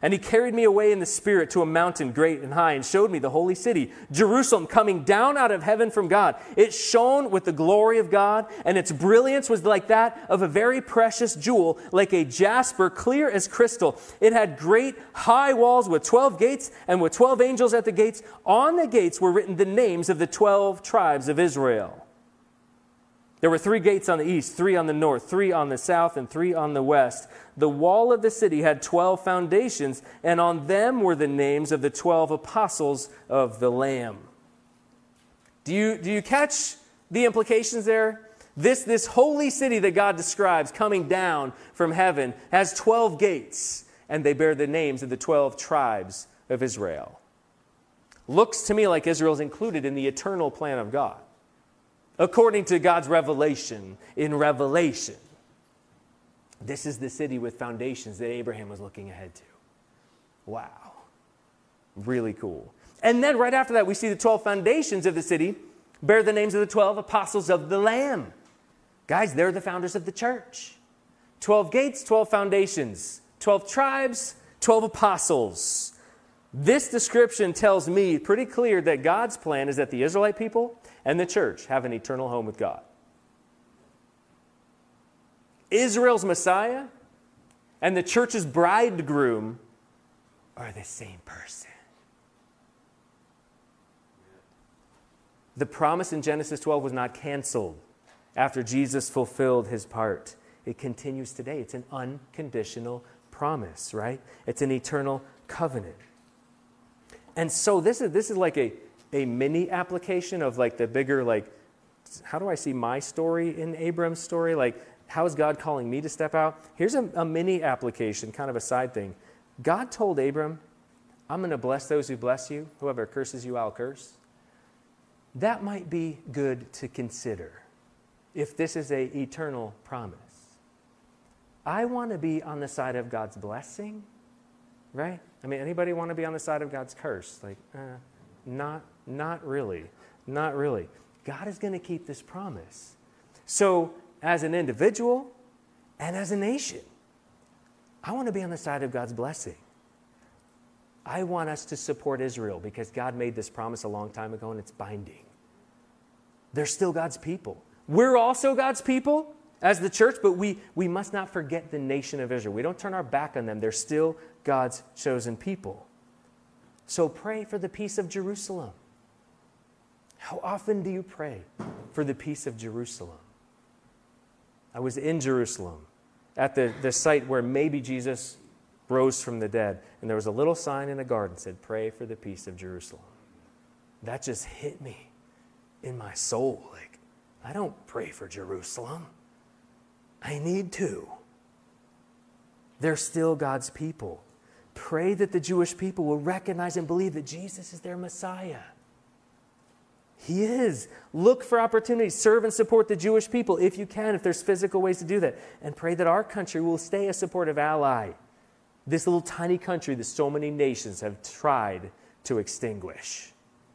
And he carried me away in the Spirit to a mountain great and high and showed me the holy city, Jerusalem, coming down out of heaven from God. It shone with the glory of God, and its brilliance was like that of a very precious jewel, like a jasper, clear as crystal. It had great high walls with twelve gates, and with twelve angels at the gates. On the gates were written the names of the twelve tribes of Israel. There were three gates on the east, three on the north, three on the south, and three on the west. The wall of the city had twelve foundations, and on them were the names of the twelve apostles of the Lamb. Do you, do you catch the implications there? This, this holy city that God describes coming down from heaven has twelve gates, and they bear the names of the twelve tribes of Israel. Looks to me like Israel is included in the eternal plan of God, according to God's revelation in Revelation. This is the city with foundations that Abraham was looking ahead to. Wow. Really cool. And then right after that, we see the twelve foundations of the city bear the names of the twelve apostles of the Lamb. Guys, they're the founders of the church. twelve gates, twelve foundations, twelve tribes, twelve apostles. This description tells me pretty clear that God's plan is that the Israelite people and the church have an eternal home with God. Israel's Messiah and the church's bridegroom are the same person. The promise in Genesis twelve was not canceled after Jesus fulfilled his part. It continues today. It's an unconditional promise, right? It's an eternal covenant. And so this is this is like a, a mini application of like the bigger, like, how do I see my story in Abram's story? Like, how is God calling me to step out? Here's a, a mini application, kind of a side thing. God told Abram, I'm going to bless those who bless you. Whoever curses you, I'll curse. That might be good to consider if this is an eternal promise. I want to be on the side of God's blessing, right? I mean, anybody want to be on the side of God's curse? Like, uh, not, not really. Not really. God is going to keep this promise. So, as an individual and as a nation, I want to be on the side of God's blessing. I want us to support Israel because God made this promise a long time ago and it's binding. They're still God's people. We're also God's people as the church, but we, we must not forget the nation of Israel. We don't turn our back on them. They're still God's chosen people. So pray for the peace of Jerusalem. How often do you pray for the peace of Jerusalem? I was in Jerusalem at the, the site where maybe Jesus rose from the dead. And there was a little sign in a garden that said, pray for the peace of Jerusalem. That just hit me in my soul. Like, I don't pray for Jerusalem. I need to. They're still God's people. Pray that the Jewish people will recognize and believe that Jesus is their Messiah. He is. Look for opportunities. Serve and support the Jewish people if you can, if there's physical ways to do that. And pray that our country will stay a supportive ally. This little tiny country that so many nations have tried to extinguish.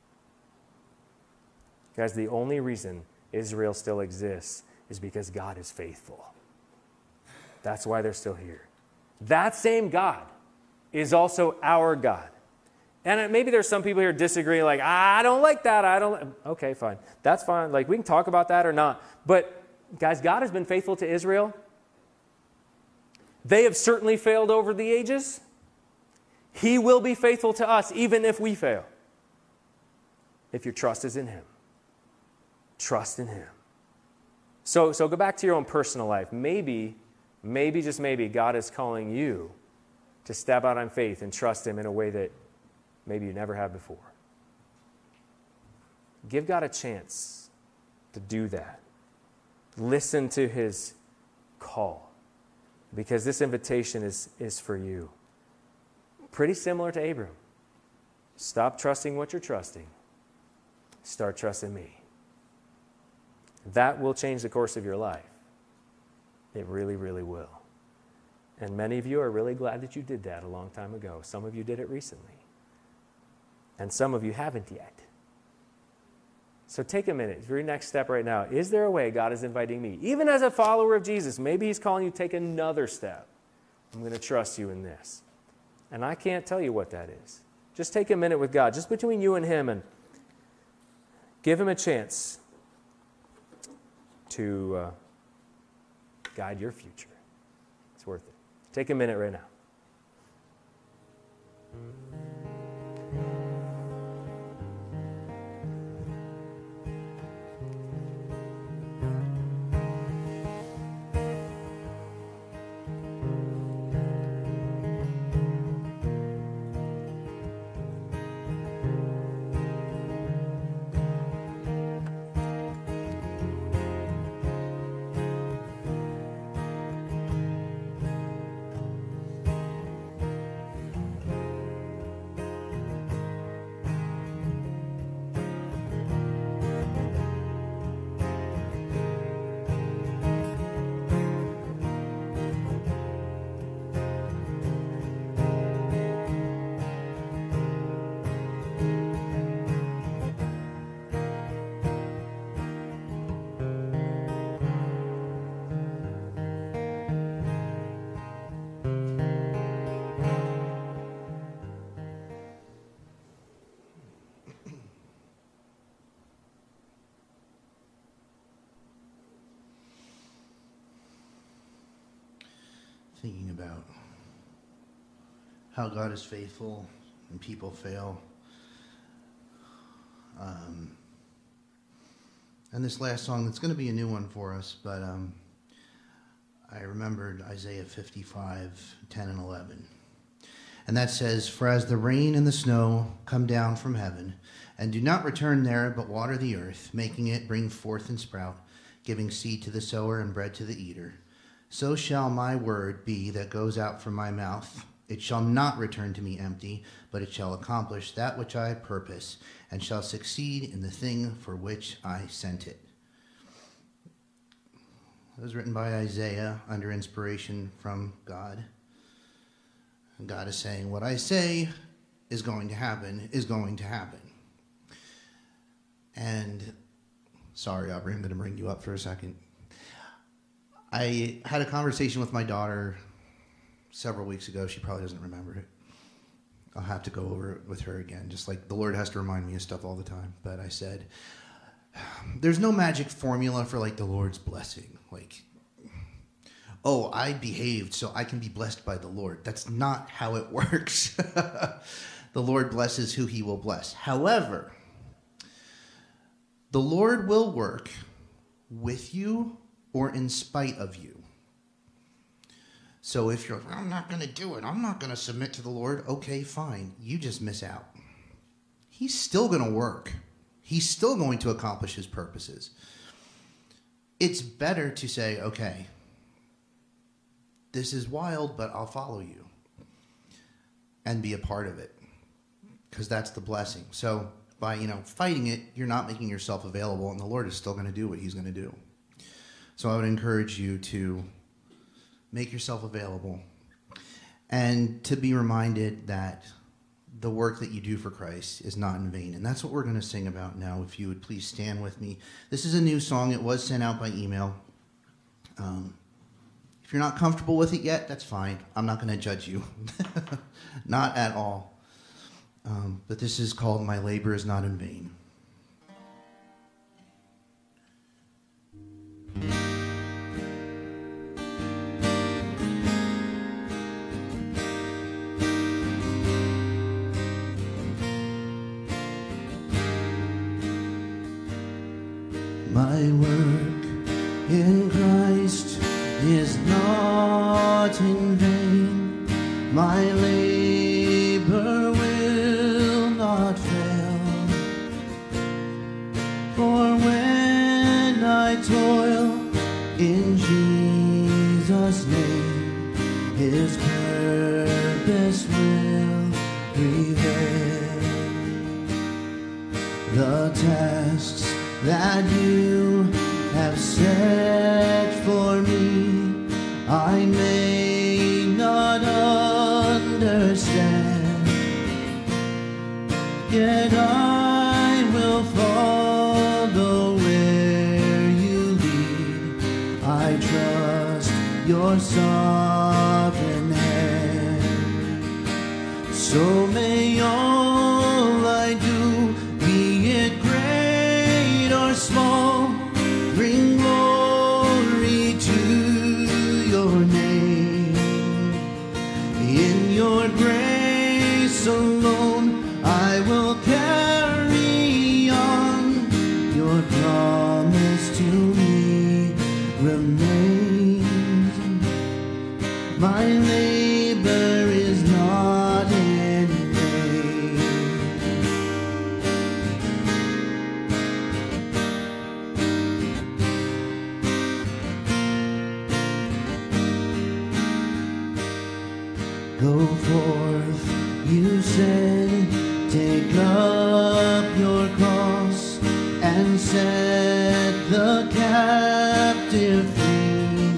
Guys, the only reason Israel still exists is because God is faithful. That's why they're still here. That same God is also our God. And maybe there's some people here disagreeing, like, I don't like that. I don't. Okay, fine. That's fine. Like, we can talk about that or not. But, guys, God has been faithful to Israel. They have certainly failed over the ages. He will be faithful to us, even if we fail. If your trust is in Him. Trust in Him. So, so go back to your own personal life. Maybe, maybe, just maybe, God is calling you to step out on faith and trust Him in a way that maybe you never have before. Give God a chance to do that. Listen to His call, because this invitation is, is for you. Pretty similar to Abram. Stop trusting what you're trusting. Start trusting me. That will change the course of your life. It really, really will. And many of you are really glad that you did that a long time ago. Some of you did it recently. And some of you haven't yet. So take a minute for your next step right now. Is there a way God is inviting me? Even as a follower of Jesus, maybe He's calling you to take another step. I'm going to trust you in this. And I can't tell you what that is. Just take a minute with God, just between you and him, and give him a chance to uh, guide your future. It's worth it. Take a minute right now. Thinking about how God is faithful and people fail. Um, and this last song, it's going to be a new one for us, but um, I remembered Isaiah fifty-five, ten and eleven. And that says, "For as the rain and the snow come down from heaven, and do not return there, but water the earth, making it bring forth and sprout, giving seed to the sower and bread to the eater, so shall my word be that goes out from my mouth. It shall not return to me empty, but it shall accomplish that which I purpose, and shall succeed in the thing for which I sent it." It was written by Isaiah under inspiration from God. And God is saying, what I say is going to happen, is going to happen. And, sorry, Aubrey, I'm going to bring you up for a second. I had a conversation with my daughter several weeks ago. She probably doesn't remember it. I'll have to go over it with her again, just like the Lord has to remind me of stuff all the time. But I said, there's no magic formula for like the Lord's blessing. Like, oh, I behaved so I can be blessed by the Lord. That's not how it works. The Lord blesses who he will bless. However, the Lord will work with you or in spite of you. So if you're like, I'm not going to do it, I'm not going to submit to the Lord, okay, fine. You just miss out. He's still going to work. He's still going to accomplish his purposes. It's better to say, okay, this is wild, but I'll follow you and be a part of it, because that's the blessing. So by, you know, fighting it, you're not making yourself available, and the Lord is still going to do what he's going to do. So I would encourage you to make yourself available and to be reminded that the work that you do for Christ is not in vain. And that's what we're going to sing about now. If you would please stand with me. This is a new song. It was sent out by email. Um, if you're not comfortable with it yet, that's fine. I'm not going to judge you. Not at all. Um, but this is called My Labor Is Not in Vain. My work in Christ is not in vain. My labor will not fail. For when I toil in Jesus' name, his purpose will prevail. The tasks that you have set for me, I may not understand, yet I will follow where you lead. I trust your sovereign hand. So may all I do, be it great or small, bring glory to your name. In your grace alone I will carry on. Your promise to me remains. My labor is not in vain. Go forth, you said, take up your cross and set the captive free.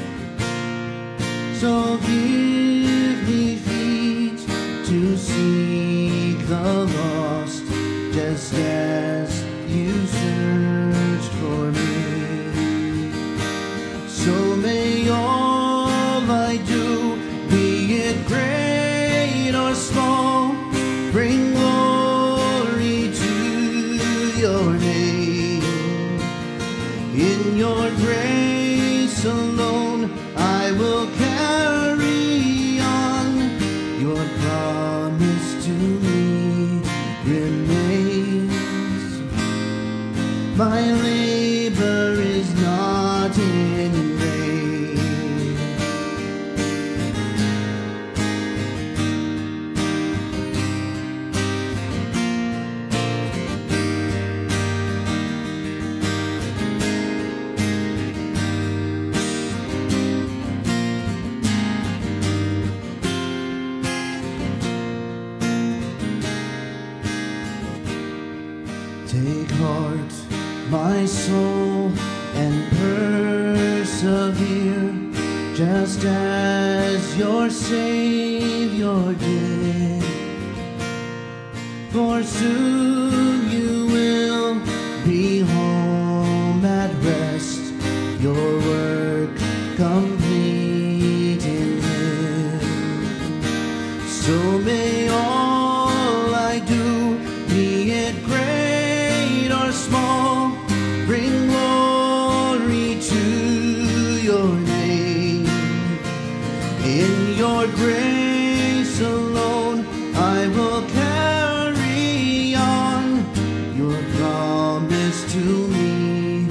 So give me feet to seek the lost, just as you searched for me. So may all I do, be it great or small, bring glory to your name. In your grace alone I will carry on. Your promise to me remains. My labor is not in vain. Take heart, my soul, and persevere, just as your Savior did. For soon you will be home at rest, your work complete in Him. So may all I do, be it great or small, bring glory to your name. In your grace alone I will carry on. Your promise to me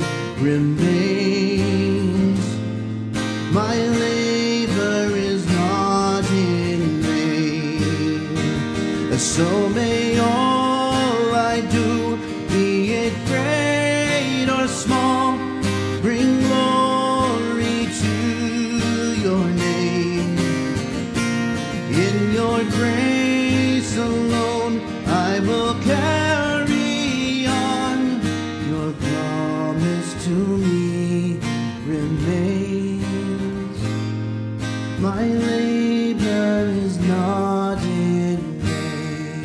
remains. My labor is not in vain. So may all I do, be it great or small, bring glory to your name. In your grace alone I will carry on. Your promise to me remains. My labor is not in vain.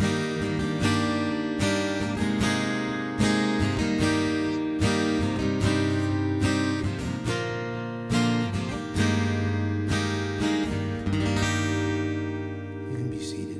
You can be seated.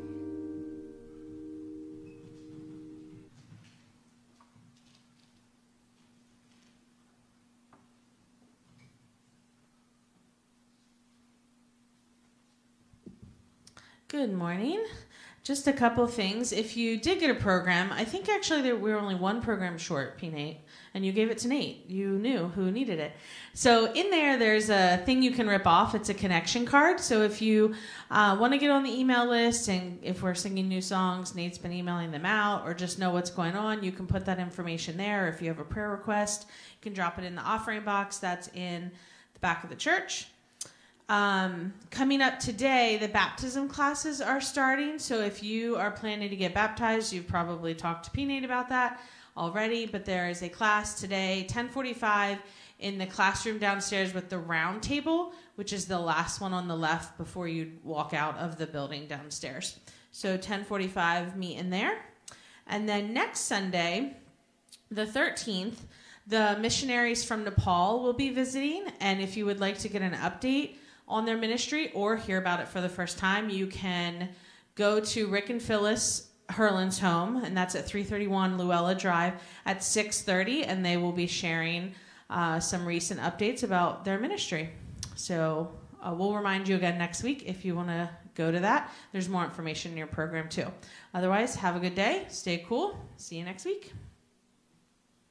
Good morning. Just a couple things. If you did get a program, I think actually there, we were only one program short, P. Nate, and you gave it to Nate. You knew who needed it. So in there, there's a thing you can rip off. It's a connection card. So if you uh, want to get on the email list, and if we're singing new songs, Nate's been emailing them out, or just know what's going on, you can put that information there. If you have a prayer request, you can drop it in the offering box that's in the back of the church. Um, coming up today, the baptism classes are starting. So if you are planning to get baptized, you've probably talked to P. Nate about that already. But there is a class today, ten forty-five, in the classroom downstairs with the round table, which is the last one on the left before you walk out of the building downstairs. So ten forty-five, meet in there. And then next Sunday, the thirteenth, the missionaries from Nepal will be visiting. And if you would like to get an update on their ministry or hear about it for the first time, you can go to Rick and Phyllis Herland's home, and that's at three thirty-one Luella Drive at six thirty, and they will be sharing uh, some recent updates about their ministry. So uh, we'll remind you again next week if you want to go to that. There's more information in your program too. Otherwise, have a good day. Stay cool. See you next week.